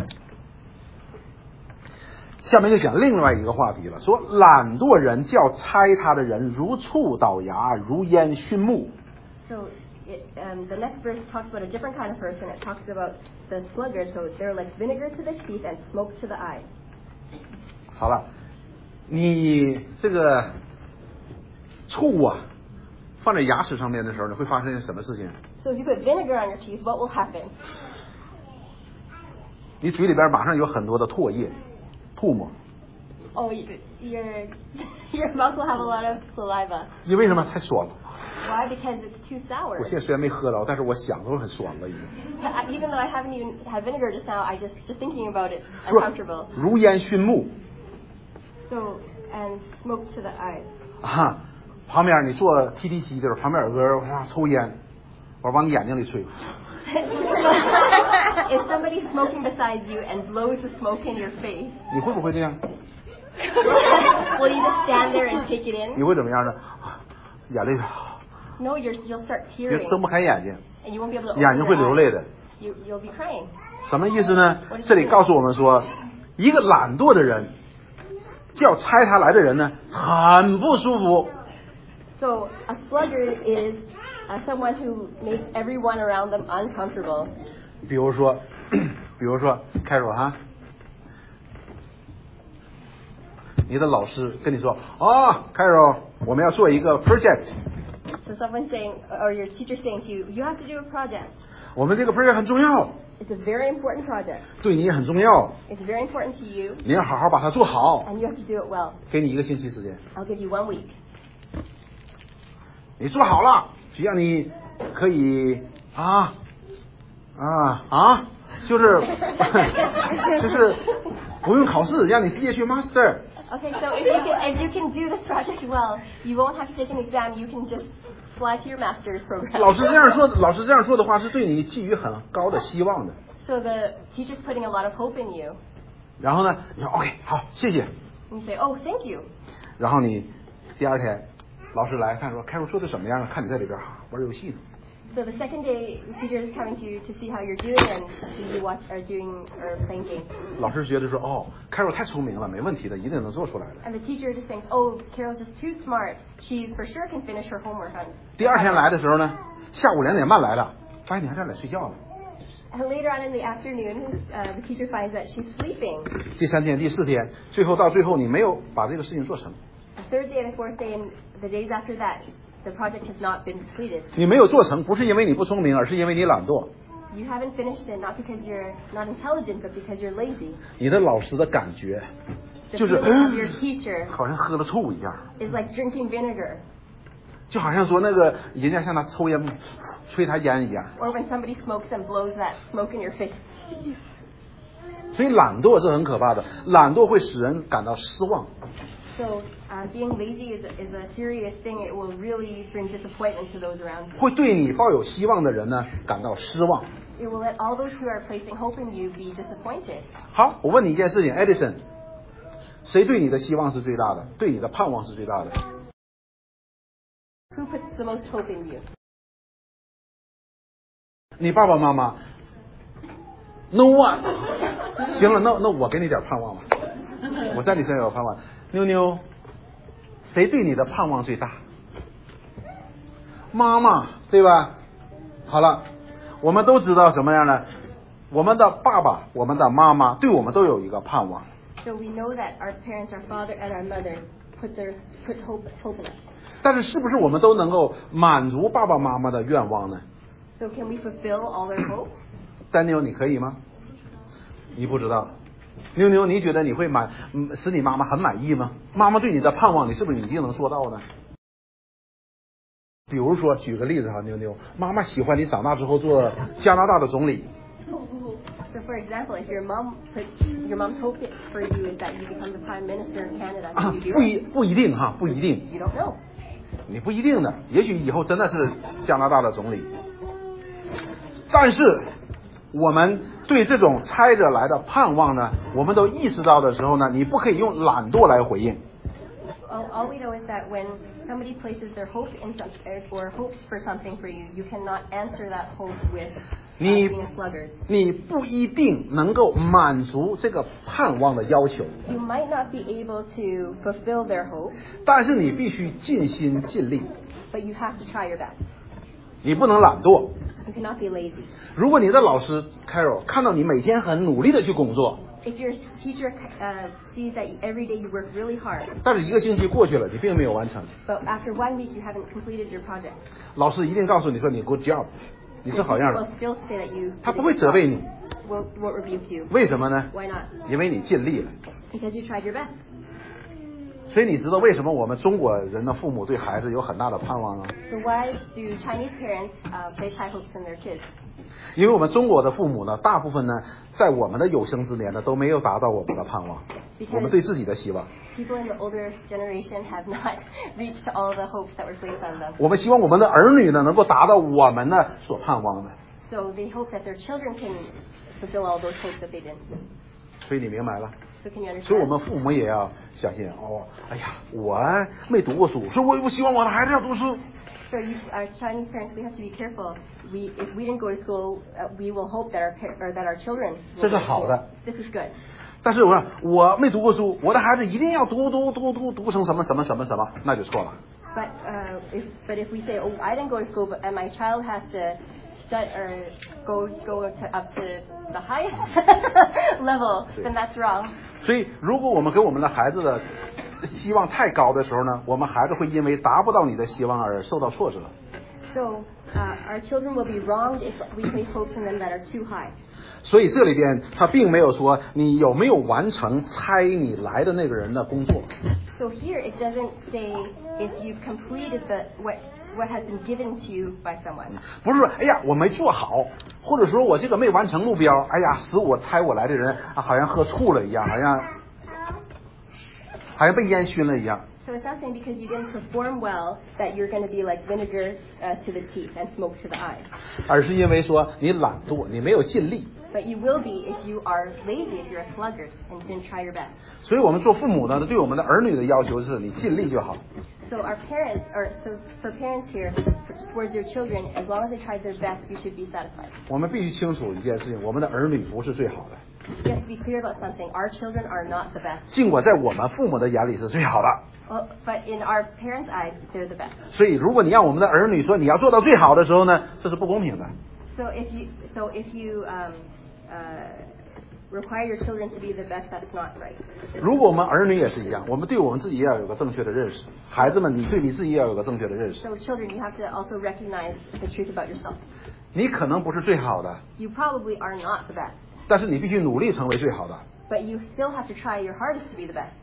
下面就讲另外一个话题了，说懒惰人叫猜他的人如醋倒牙，如烟熏目。 So the next verse talks about a different kind of person. It talks about the sluggard. So they're like vinegar to the teeth and smoke to the eyes. 好了，你这个醋啊，放在牙齿上面的时候，你会发生什么事情？ So if you put vinegar on your teeth, what will happen? 你嘴里边马上有很多的唾液、唾沫。 Oh, your mouth will have a lot of saliva. 因为什么？太酸了。 Why? Because it's too sour. 我现在虽然没喝到，但是我想都很酸了已经。 Even though I haven't even had vinegar just now, I just thinking about it, 说 uncomfortable. 如烟熏目 So and smoke to the eyes. 啊！旁边你坐 TTC 的时候，旁边有个人哇抽烟，我往你眼睛里吹。 If somebody's smoking beside you and blows the smoke in your face, 你会不会这样？ will you just stand there and take it 你 in? 会怎么样呢？眼泪 No, you'll start 别 tearing, 睁不开眼睛， and you won't be able to 眼 open 睛 your 会流 eyes. 泪的。 You'll be crying. 什么意思呢？这里告诉我们说，一个懒惰的人，叫猜他来的人呢，很不舒服。 So a sluggard is someone who makes everyone around them uncomfortable. 比如说，开始哈，你的老师跟你说啊，开始，我们要做一个 project。 So someone saying, or your teacher saying to you, you have to do a project. 我们这个 project 很重要， It's a very important project. 对你也很重要， It's very important to you, 你要好好把它做好。 and you have to do it well. 给你1个星期时间， I'll give you 1 week. 你做好了，只要你可以就是就是不用考试，让你直接去 master。 Okay, so if you can do this project well, you won't have to take an exam. You can just fly to your master's program. 老师这样说的话，是对你寄予很高的希望的。 So the teacher's putting a lot of hope in you. 然后呢，你说 OK 好，谢谢。 And you say, oh, thank you. 然后你第2天，老师来看说，开始说的什么样？看你在里边玩游戏呢。 So the second day, the teacher is coming to see how you're doing and see you are doing or playing games. 老师觉得说，哦，Carol 太聪明了，没问题的，一定能做出来的。 And the teacher just thinks, oh, Carol's just too smart. She for sure can finish her homework on. 第二天来的时候呢，下午2点半来了，发现你还在那睡觉呢。 And later on in the afternoon, the teacher finds that she's sleeping. 第3天、第4天，最后你没有把这个事情做成。 The third day and the fourth day and the days after that, the project has not been completed. 你没有做成，不是因为你不聪明，而是因为你懒惰。 You haven't finished it not because you're not intelligent, but because you're lazy. 你的老师的感觉 The 就是 feeling of your teacher 好像喝了醋一样， is like drinking vinegar, 就好像说那个人家像他抽烟吹他烟一样。 or when somebody smokes and blows that smoke in your face. 所以懒惰是很可怕的，懒惰会使人感到失望。 So being lazy is a serious thing. It will really bring disappointment to those around you. 会对你抱有希望的人呢感到失望。 It will let all those who are placing hope in you be disappointed. 好，我问你一件事情 ，Edison， 谁对你的希望是最大的？对你的盼望是最大的？ Who puts the most hope in you? 你爸爸妈妈 ？No one。行了，那我给你点盼望吧。我在你身上有盼望。妞妞，谁对你的盼望最大？妈妈，对吧？好了，我们都知道什么样呢？我们的爸爸、我们的妈妈对我们都有一个盼望。 So we know that our parents, our father and our mother, put hope in us. 但是，是不是我们都能够满足爸爸妈妈的愿望呢？ So can we fulfill all their hopes? 丹妞，你可以吗？你不知道。妞妞，你觉得你会使你妈妈很满意吗？妈妈对你的盼望，你是不是一定能做到呢？比如说，举个例子哈，妞妞，妈妈喜欢你长大之后做加拿大的总理。 So for example, if your mom's hope for you is that you become the prime minister in Canada, can you do it? 不一定哈，不一定。 You don't know. 你不一定的，也许以后真的是加拿大的总理。但是我们对这种猜着来的盼望呢，我们都意识到的时候呢，你不可以用懒惰来回应。 All we know is that when somebody places their hope in something or hopes for something for you, you cannot answer that hope with being a sluggard. 你不一定能够满足这个盼望的要求， You might not be able to fulfill their hope, 但是你必须尽心尽力， but you have to try your best. 你不能懒惰。 You cannot be lazy. 如果你的老师 Carol 看到你每天很努力的去工作， If your teacher sees that every day you work really hard, 但是1个星期过去了，你并没有完成， but after 1 week you haven't completed your project, 老师一定告诉你说你 good job， 你是好样 will 的， still say that you 他 did 不 a 会 good 责备 job. 你， Won't rebuke you. 为什么呢？ Why not? 因为你尽力了。 Because you tried your best. 所以你知道为什么我们中国人的父母对孩子有很大的盼望呢？ So why do Chinese parents place high hopes in their kids? 因为我们中国的父母呢，大部分呢，在我们的有生之年呢，都没有达到我们的盼望，我们对自己的希望。 People in the older generation have not reached all the hopes that were placed on them. 我们希望我们的儿女呢，能够达到我们呢所盼望的。 So they hope that their children can fulfill all those hopes that they didn't. 所以你明白了？ So can you 所以我 understand? 们父母也要相信哦。哎呀，我没读过书，所以我希望我的孩子要读书。 So our Chinese parents, we have to be careful. If we didn't go to school, we will hope that our children. 这是好的。 This is good. 但是我没读过书，我的孩子一定要读成什么，那就错了。 But if we say, oh, I didn't go to school, and my child has to study or go up to the highest level, then that's wrong. 所以，如果我们给我们的孩子的希望太高的时候呢，我们孩子会因为达不到你的希望而受到挫折。 So our children will be wronged if we place hopes in them that are too high. 所以这里边他并没有说你有没有完成差你来的那个人的工作。 So here it doesn't say if you've completed what has been given to you by someone. 不是说哎呀我没做好，或者说我这个没完成目标，哎呀使我猜我来的人好像喝醋了一样，好像被烟熏了一样。 So it's not saying because you didn't perform well that you're going to be like vinegar to the teeth and smoke to the eye. 而是因为说你懒惰，你没有尽力。 But But you will be if you are lazy, if you're a sluggard and didn't try your best. 所以我们做父母的对我们的儿女的要求是你尽力就好。 So for parents here, towards your children, as long as they tried their best, you should be satisfied. 我们必须清楚一件事情，我们的儿女不是最好的。 You have to be clear about something. Our children are not the best. 尽管在我们父母的眼里是最好的。 But in our parents' eyes, they're the best. 所以如果你让我们的儿女说你要做到最好的时候呢，这是不公平的。 So if you require your children to be the best, that's not right. 如果我们儿女也是一样，我们对我们自己也要有个正确的认识。孩子们，你对你自己也要有个正确的认识。 So children, you have to also recognize the truth about yourself. 你可能不是最好的， You probably are not the best, 但是你必须努力成为最好的。 but you still have to try your hardest to be the best.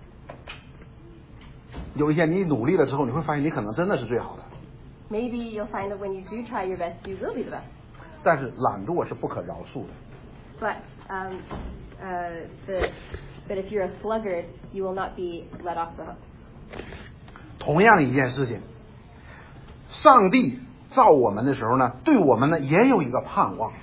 有一天你努力了之后，你会发现你可能真的是最好的。 Maybe you'll find that when you do try your best, you will be the best. 但是懒惰是不可饶恕的。 But but if you're a sluggard, you will not be let off the hook. 同样一件事情，上帝造我们的时候呢，对我们呢也有一个盼望。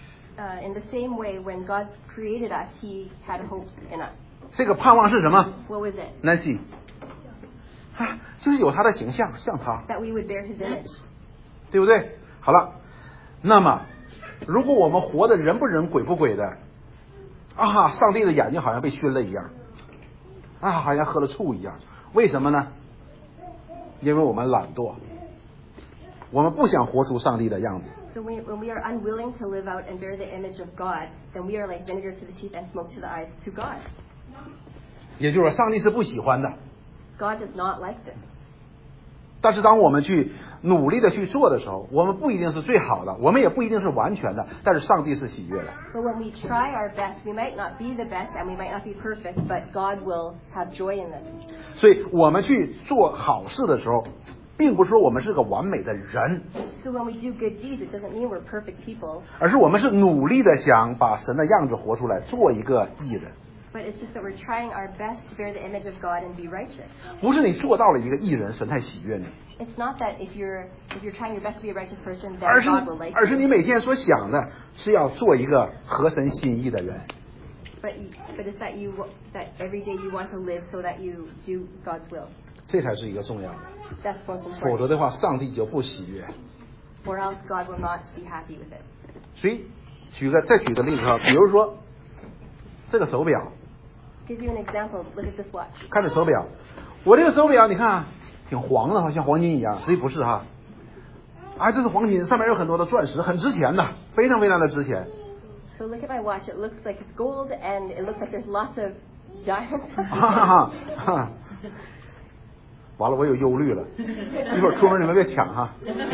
In the same way, when God created us, He had hopes in us. 这个盼望是什么 What was it? ？Nancy，就是有他的形象，像他， That we would bear His image. 对不对？好了，那么如果我们活得人不人鬼不鬼的，啊，上帝的眼睛好像被熏了一样，啊，好像喝了醋一样，为什么呢？因为我们懒惰，我们不想活出上帝的样子。 So when we are unwilling to live out and bear the image of God, then we are like vinegar to the teeth and smoke to the eyes to God. 也就是说，上帝是不喜欢的。 God does not like this. 但是当我们去努力的去做的时候，我们不一定是最好的，我们也不一定是完全的，但是上帝是喜悦的。 But when we try our best, we might not be the best and we might not be perfect, but God will have joy in this. 所以我们去做好事的时候，并不是说我们是个完美的人， So when we do good deeds, it doesn't mean we're perfect people, 而是我们是努力的想把神的样子活出来，做一个义人。 but it's just that we're trying our best to bear the image of God and be righteous. 不是你做到了一个义人，神才喜悦你， It's not that if you're trying your best to be a righteous person, 而 then 是 God will like 而是 you. 你每天所想的是要做一个合神心意的人。 But it's that every day you want to live so that you do God's will. 这才是一个重要的， That's most 否 important. 则的话，上帝就不喜悦。 Or else God will not be happy with it. 所以再举个例子哈，比如说这个手表， Give you an example. Look at this watch. 看这手表，我这个手表你看啊挺黄的，好像黄金一样，实际不是哈。啊，这是黄金，上面有很多的钻石，很值钱的，非常非常的值钱。 So look at my watch. It looks like it's gold, and it looks like there's lots of diamonds. 哈哈哈！完了，我有忧虑了，一会儿出门你们别抢哈。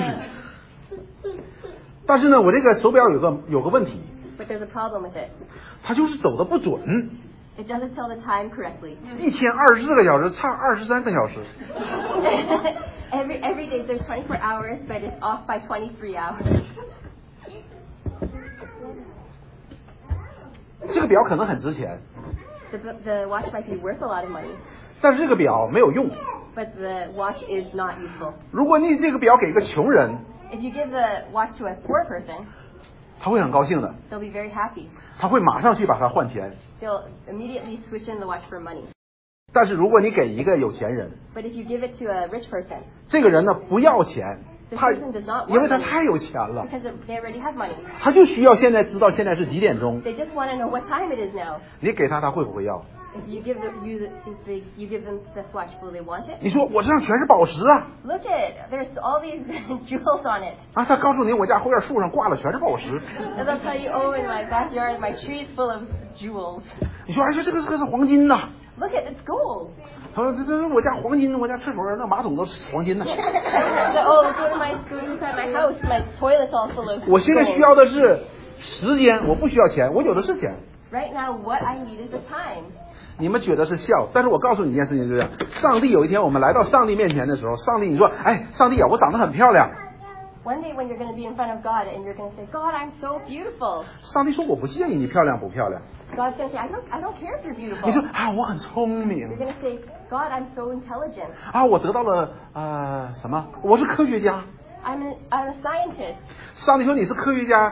但是呢，我这个手表有个问题， But there's a problem with it. 它就是走的不准， It doesn't tell the time correctly. 一天24个小时，差23个小时。 every day there's 24 hours, but it's off by 23 hours. 这个表可能很值钱， The watch might be worth a lot of money, 但是这个表没有用。 but the watch is not useful. 如果你这个表给一个穷人， If you give the watch to a poor person, 他会很高兴的， they'll be very happy. 他会马上去把它换钱。 They'll immediately switch in the watch for money. 但是如果你给一个有钱人， But if you give it to a rich person, 这个人呢不要钱， this 他 person does not 因为 want 他 money 太有钱了， because they already have money. 他就需要现在知道现在是几点钟。 They just want to know what time it is now. 你给他，他会不会要？ If you give them this watch, will they want it? 你说我这上全是宝石啊！ Look at there's all these jewels on it. 啊，他告诉你我家后院树上挂的全是宝石。 And they'll tell you, oh, in my backyard, my tree is full of jewels. 你说哎说这个是黄金呐？ Look at it's gold. 他说这我家黄金，我家厕所那马桶都是黄金的。 So, oh, go inside my house. My toilet's all full of 我现在需 gold. 要的是时间，我不需要钱，我有的是钱。 Right now, what I need is the time. 你们觉得是笑，但是我告诉你一件事情，就是上帝有一天我们来到上帝面前的时候，上帝你说，哎，上帝啊，我长得很漂亮。 One day when you're going to be in front of God and you're going to say, God, I'm so beautiful. 上帝说我不介意你漂亮不漂亮。 God's going to say, I don't care if you're 你 beautiful. 说啊，我很聪 You're 明 going to say, God, I'm so intelligent. 啊，我得到了什么？我是科学家。 I'm a scientist. 上帝说你是科学家，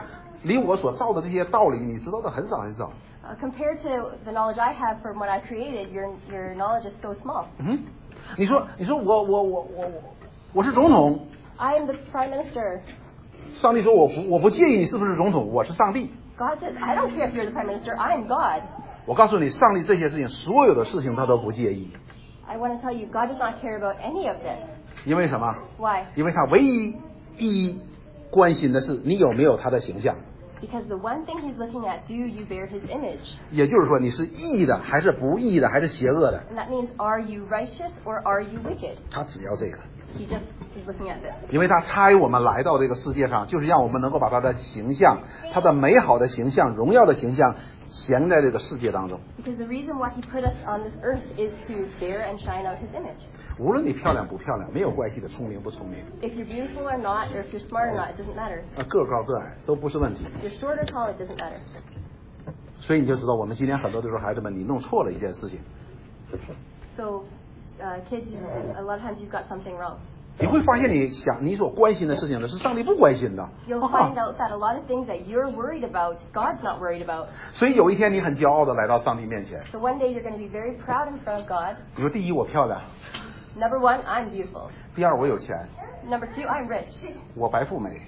离我所造的这些道理，你知道的很少很少。 Compared to the knowledge I have from what I created, your knowledge is so small. 你说我是总统。 I am the prime minister. 上帝说我不介意你是不是总统，我是上帝。 God says, I don't care if you're the prime minister. I am God. 我告诉你，上帝这些事情，所有的事情他都不介意。 I want to tell you, God does not care about any of this. 因为什么？ Why? 因为他唯一关心的是你有没有他的形象。 Because the one thing he's looking at, do you bear his image? 也就是说，你是义的还是不义的，还是邪恶的？ And that means, are you righteous or are you wicked? 他只要这个。 He just is looking at this. 因为他差我们来到这个世界上，就是让我们能够把他的形象，他的美好的形象、荣耀的形象显在这个世界当中。 Because the reason why he put us on this earth is to bear and shine out his image. 无论你漂亮不漂亮，没有关系的，聪明不聪明， If you're beautiful or not, or if you're smart or not, it doesn't matter. 个高个矮都不是问题。 If you're short or tall, it doesn't matter. 所以你就知道，我们今天很多的时候，孩子们，你弄错了一件事情。 So, kids, a lot of times you've got something wrong. 你会发现，你所关心的事情呢，是上帝不关心的。 You'll find out that a lot of things that you're worried about, God's not worried about. 所以有一天你很骄傲的来到上帝面前， So one day you're going to be very proud in front of God. 你说第一我漂亮， Number one, I'm beautiful. 第二我有钱， Number two, I'm rich. 我白富美，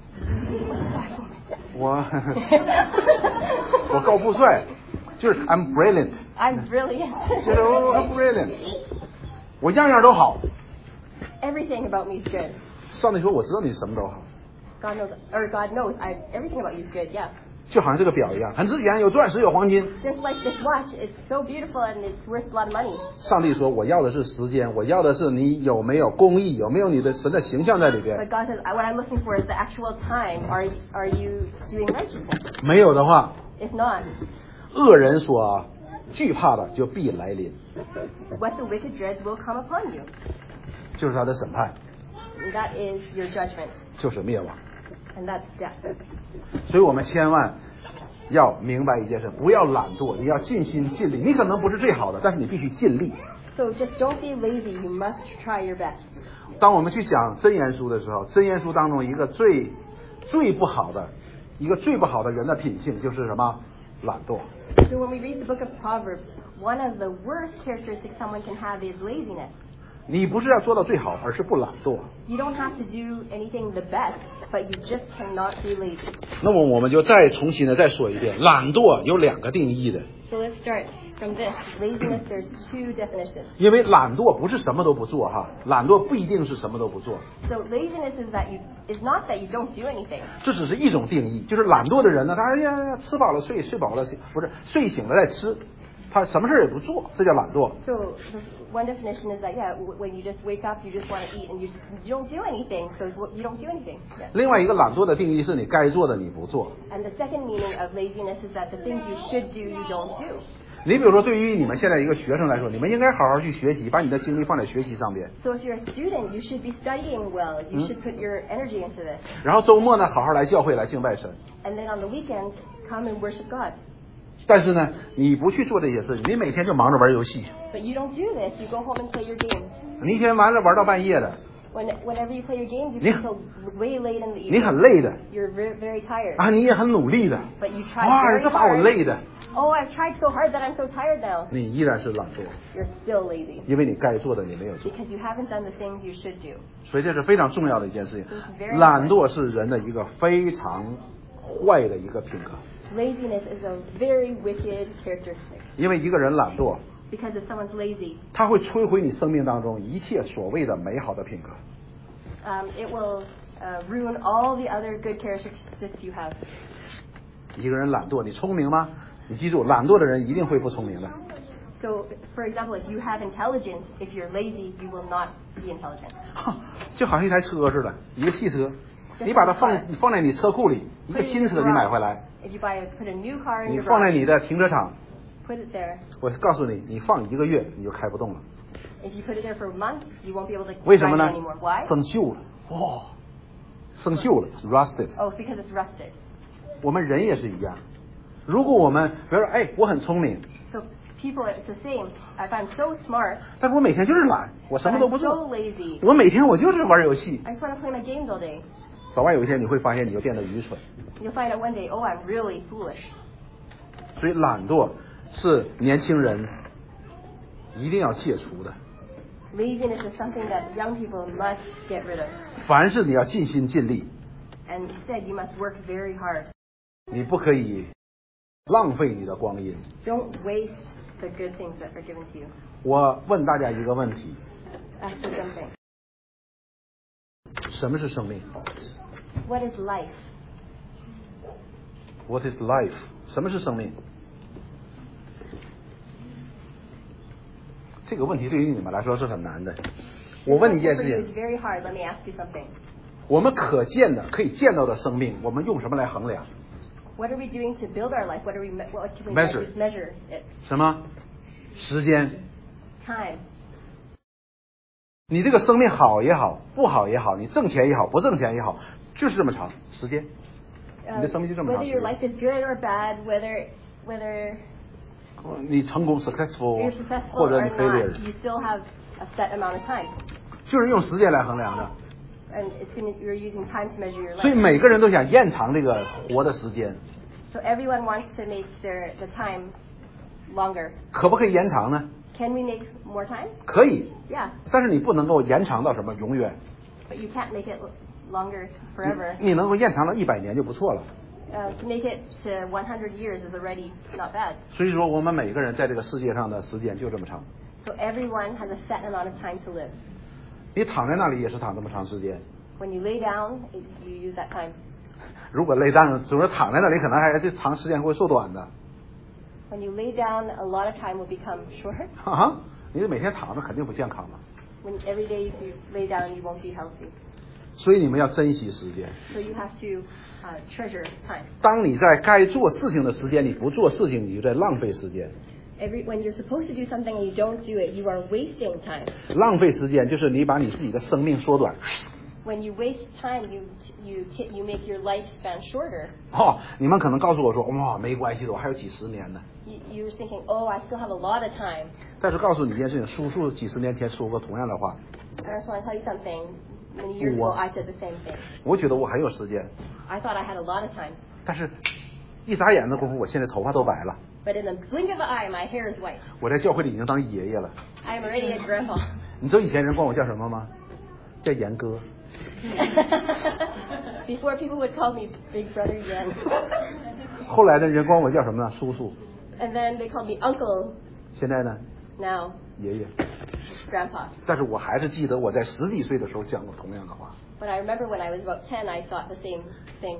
我我高富帅，就是 I'm brilliant， I'm brilliant. 就是I'm brilliant， 我样样都好。 Everything about me is good. 上帝说我知道你什么都好， God knows everything about you is good, yeah. 就好像这个表一样，很值钱，有钻石有黄金。 Just like this watch, it's so beautiful and it's worth a lot of money. 上帝说我要的是时间，我要的是你有没有公义，有没有你的神的形象在里边。 But God says, what I'm looking for is the actual time. Are you doing righteousness? 没有的话， If not, 恶人所惧怕的就必来临， what the wicked dreads will come upon you. 就是他的审判， And that is your judgment. 就是灭亡。 And that's death. 所以我们千万要明白一件事，不要懒惰，你要尽心尽力。你可能不是最好的，但是你必须尽力。 So just don't be lazy. You must try your best. 当我们去讲箴言书的时候，箴言书当中一个最不好的人的品性就是什么？懒惰。 So when we read the book of Proverbs, one of the worst characteristics someone can have is laziness. 你不是要做到最好，而是不懒惰。 You don't have to do anything the best, but you just cannot be lazy. 那么我们就再重新的再说一遍，懒惰有2个定义的。 So let's start from this. Laziness, there's 2 definitions. 因为懒惰不是什么都不做哈，懒惰不一定是什么都不做， So laziness is not that you don't do anything. 这只是一种定义。就是懒惰的人呢，他哎呀吃饱了睡，睡饱了不是睡醒了再吃，他什么事也不做，这叫懒惰。 So the one definition is that when you just wake up, you just want to eat, and you don't do anything. So you don't do anything. Yeah. 另外一个懒惰的定义是你该做的你不做。 And the second meaning of laziness is that the things you should do, you don't do. 你比如说，对于你们现在一个学生来说，你们应该好好去学习，把你的精力放在学习上边。 So if you're a student, you should be studying well. You should put your energy into this. 然后周末呢，好好来教会来敬拜神。 And then on the weekends, come and worship God. 但是呢，你不去做这些事情，你每天就忙着玩游戏， But you don't do this. You go home and play your games. 你一天完了玩到半夜的， Whenever you play your games, you Yeah. play till way late in the 你 evening. 很累的 You're very tired. 啊，你也很努力的， But you try 哇， very 这把我 hard. 累的， Oh, I've tried so hard that I'm so tired now. 你依然是懒惰， You're still lazy 因为你该做的你没有做， because you haven't done the things you should do. 所以这是非常重要的一件事情 It's very。 懒惰是人的一个非常坏的一个品格， Laziness is a very wicked characteristic 因为一个人懒惰， because if someone's lazy, 他会摧毁你生命当中一切所谓的美好的品格。 it will ruin all the other good characteristics you have. 一个人懒惰，你聪明吗？你记住，懒惰的人一定会不聪明的。 So, for example, if you have intelligence, if you're lazy, you will not be intelligent. 就好像一台车似的，一个汽车，你把它放在你车库里，一个新车你买回来， If you put a new car in 你 your 放在 garage, 你的停车场， put it there. 我告诉你，你放1个月你就开不动了。 If you put it there for a month, you won't be able to 为什么 drive 呢 it anymore. Why? 生锈了，哇，生锈了 ，rusted。 Oh, because it's rusted. 我们人也是一样，如果我们比如说，哎，我很聪明， So people, it's the same. If I'm so smart, 但是我每天就是懒，我什 but 么都 I'm 不 so 做， lazy, 我每天我就是玩游戏， I just want to play my games all day. 早晚有一天你会发现你就变得愚蠢。 You'll find out one day, oh, I'm really foolish. 所以懒惰是年轻人一定要戒除的。 Laziness is something that young people must get rid of. 凡事你要尽心尽力， And instead, you must work very hard. 你不可以浪费你的光阴。 Don't waste the good things that are given to you. 我问大家一个问题， Ask for something. 什么是生命 What is life? ？What is life？ 什么是生命？这个问题对于你们来说是很难的。我问你一件事 For you 情， is very hard. Let me ask you something. 我们可见的、可以见到的生命，我们用什么来衡量？ What are we doing to build our life? What can we Measure. measure it? 什么？时间。 Time. 你这个生命好也好，不好也好，你挣钱也好，不挣钱也好，就是这么长时间。你的生命就这么 Whether 长时 your 间。 life is good or bad, whether 你成功 you're successful， successful 或者 or 你 not, failure， you still have a set amount of time. 就是用时间来衡量的。 And you're using time to measure your 所以 life. 每个人都想延长这个活的时间， So everyone wants to make the time longer. 可不可以延长呢？ Can we make more time? 可以， Yeah, 但是你不能够延长到什么永远。 but you can't make it longer forever. 你能够延长到100年就不错了。 To make it to 100 years is already not bad. 所以说，我们每个人在这个世界上的时间就这么长。 So everyone has a set amount of time to live. 你躺在那里也是躺这么长时间。 When you lay down, you use that time. 如果累蛋，总是躺在那里，可能还这长时间会缩短的。 When you lay down, a lot of time will become short. 啊，你每天躺着肯定不健康嘛。 When every day if you lay down, you won't be healthy. 所以你们要珍惜时间。 So you have to treasure time. 当你在该做事情的时间，你不做事情，你就在浪费时间。 When you're supposed to do something and you don't do it, you are wasting time. 浪费时间就是你把你自己的生命缩短。 When you waste time, you make your lifespan shorter. 哦，你们可能告诉我说，哇，没关系的，我还有几十年呢。 You're thinking, oh, I still have a lot of time. 但是告诉你一件事情，叔叔几十年前说过同样的话， I just want to tell you something. Many years ago, I said the same thing. 我觉得我很有时间， I thought I had a lot of time. 但是一眨眼的功夫，我现在头发都白了。 But in the blink of an eye, my hair is white. 我在教会里已经当爷爷了。 I am already a grandpa. 你知道以前人管我叫什么吗？叫严哥。 Before, people would call me Big Brother Yan. 后来的人管我叫什么呢？叔叔。 And then they called me Uncle. 现在呢？ Now, 爷爷。 Grandpa. 但是我还是记得我在10几岁的时候讲过同样的话。 But I remember when I was about 10, I thought the same thing.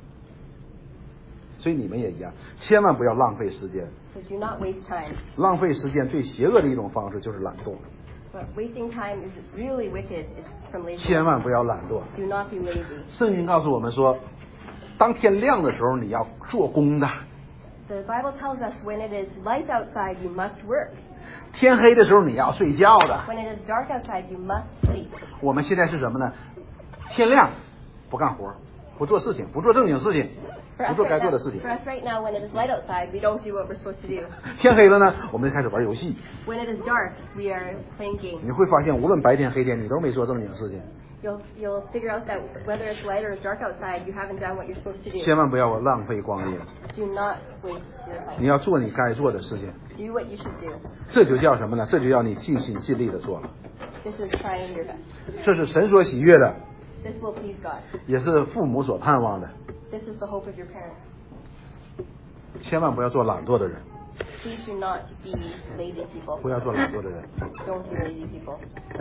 所以你们也一样，千万不要浪费时间。 So do not waste time. 浪费时间最邪恶的一种方式就是懒惰。 But wasting time is really wicked. It's from laziness. 千万不要懒惰。 Do not be lazy. 圣经告诉我们说，当天亮的时候你要做工的， The Bible tells us when it is light outside, you must work. 天黑的时候你要睡觉的。 When it is dark outside, you must sleep. 我们现在是什么呢？天亮不干活，不做事情，不做正经事情， For 不 us, 做该 right 做 now, 的事情 for。us right now, when it is light outside, we don't do what we're supposed to do. 天黑了呢，我们就开始玩游戏。 When it is dark, we are playing games. 你会发现，无论白天黑天，你都没做正经事情。 You'll figure out that whether it's light or it's dark outside, you haven't done what you're supposed to do. 千万不要浪费光阴， Do not waste your time. 你要做你该做的事情。 Do what you should do. 这就叫什么呢？这就叫你尽心尽力的做了。 This is trying your best. 这是神所喜悦的， This will please God. 也是父母所盼望的。 This is the hope of your parents. 千万不要做懒惰的人， Please do not be lazy people. 不要做懒惰的人。 Don't be lazy people.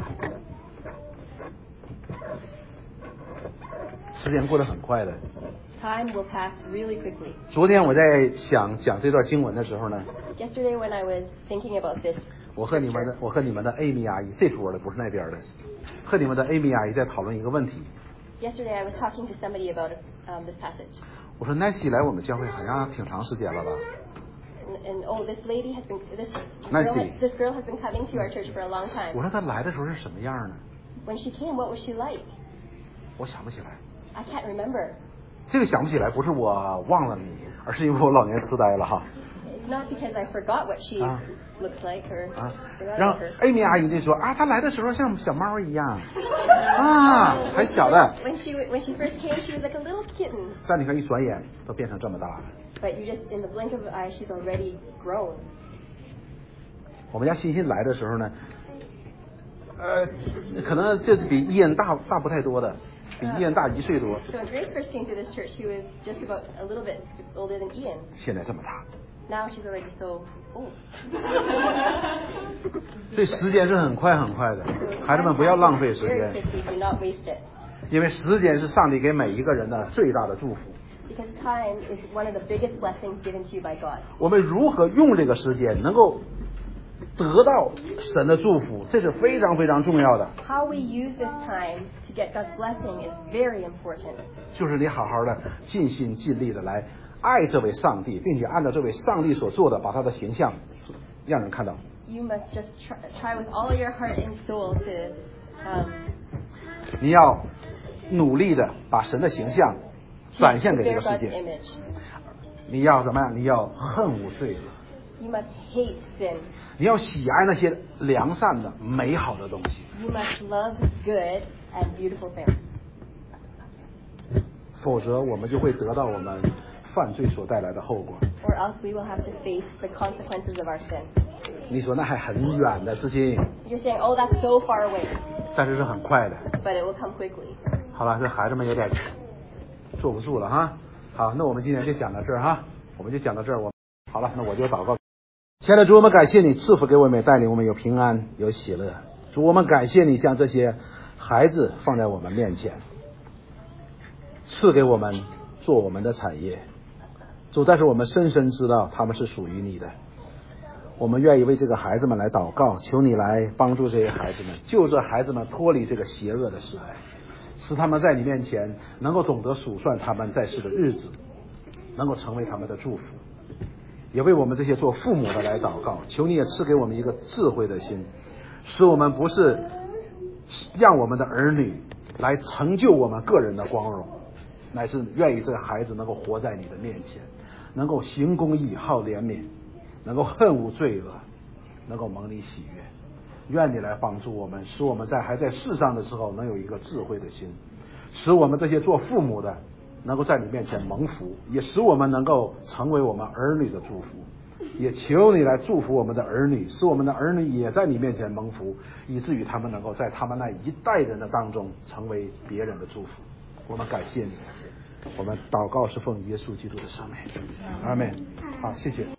时间过得很快的。 Time will pass really quickly. 昨天我在想讲这段经文的时候呢， Yesterday when I was thinking about this, 我和你们的 Amy 阿姨这桌的不是那边的，和你们的 Amy 阿姨在讨论一个问题。 yesterday I was talking to somebody about this passage. 我说Nancy来我们教会好像挺长时间了吧？ And oh, this lady has been Nancy. this girl has been coming to our church for a long 我 time. 说她来的时候是什么样呢？ When she came, what was she like? 我想不起来。 I can't remember. 这个想不起来不是我忘了你，而是因为我老年痴呆了哈。 It's not because I forgot what she looks like or 然后 forgot her. Amy 阿姨就说啊，她来的时候像小猫一样啊，很小的。 When she first came, she was like a little kitten. 但你看一转眼都变成这么大了。 But you just, in the blink of an eye, she's already grown. 我们家欣欣来的时候呢，可能这是比伊恩大不太多的，比伊恩大1岁多。 So when Grace first came to this church, she was just about a little bit older than Ian. 现在这么大， Now she's already so old. 所以时间是很快很快的，孩子们不要浪费时 Very 间， quickly, do not waste it. 因为时间是上帝给每一个人的最大的祝福。 Because time is one of the biggest blessings given to you by God. 我们如何用这个时间能够得到神的祝福，这是非常非常重要的。 How we use this time to get God's blessing is very important. 就是你好好的尽心尽力的来爱这位上帝，并且按照这位上帝所做的，把他的形象让人看到。 You must just try with all your heart and soul to 你要努力的把神的形象展现给这 bear 个世 God's 界。 image. 你要怎么样？你要恨恶罪恶， You must hate sin. 你要喜爱那些良善的、美好的东西， You must love good and beautiful things. 否则我们就会得到我们犯罪所带来的后果。 Or else we will have to face the consequences of our sin. 你说那还很远的事情， You're saying, oh, that's so far away. 但是是很快的。 But it will come quickly. 好了，这孩子们有点坐不住了哈。好，那我们今天就讲到这儿哈，我们就讲到这儿。好了，那我就祷告。亲爱的主，我们感谢你赐福给我们，带领我们有平安有喜乐。主，我们感谢你将这些孩子放在我们面前，赐给我们做我们的产业。主，但是我们深深知道他们是属于你的。我们愿意为这个孩子们来祷告，求你来帮助这些孩子们，救这孩子们脱离这个邪恶的时代，使他们在你面前能够懂得数算他们在世的日子，能够成为他们的祝福。也为我们这些做父母的来祷告，求你也赐给我们一个智慧的心，使我们不是让我们的儿女来成就我们个人的光荣，乃是愿意这个孩子能够活在你的面前，能够行公义、好怜悯，能够恨恶罪恶，能够蒙你喜悦。愿你来帮助我们，使我们还在世上的时候能有一个智慧的心，使我们这些做父母的能够在你面前蒙福，也使我们能够成为我们儿女的祝福。也求你来祝福我们的儿女，使我们的儿女也在你面前蒙福，以至于他们能够在他们那一代人的当中成为别人的祝福。我们感谢你，我们祷告是奉耶稣基督的圣名，阿们。好，谢谢。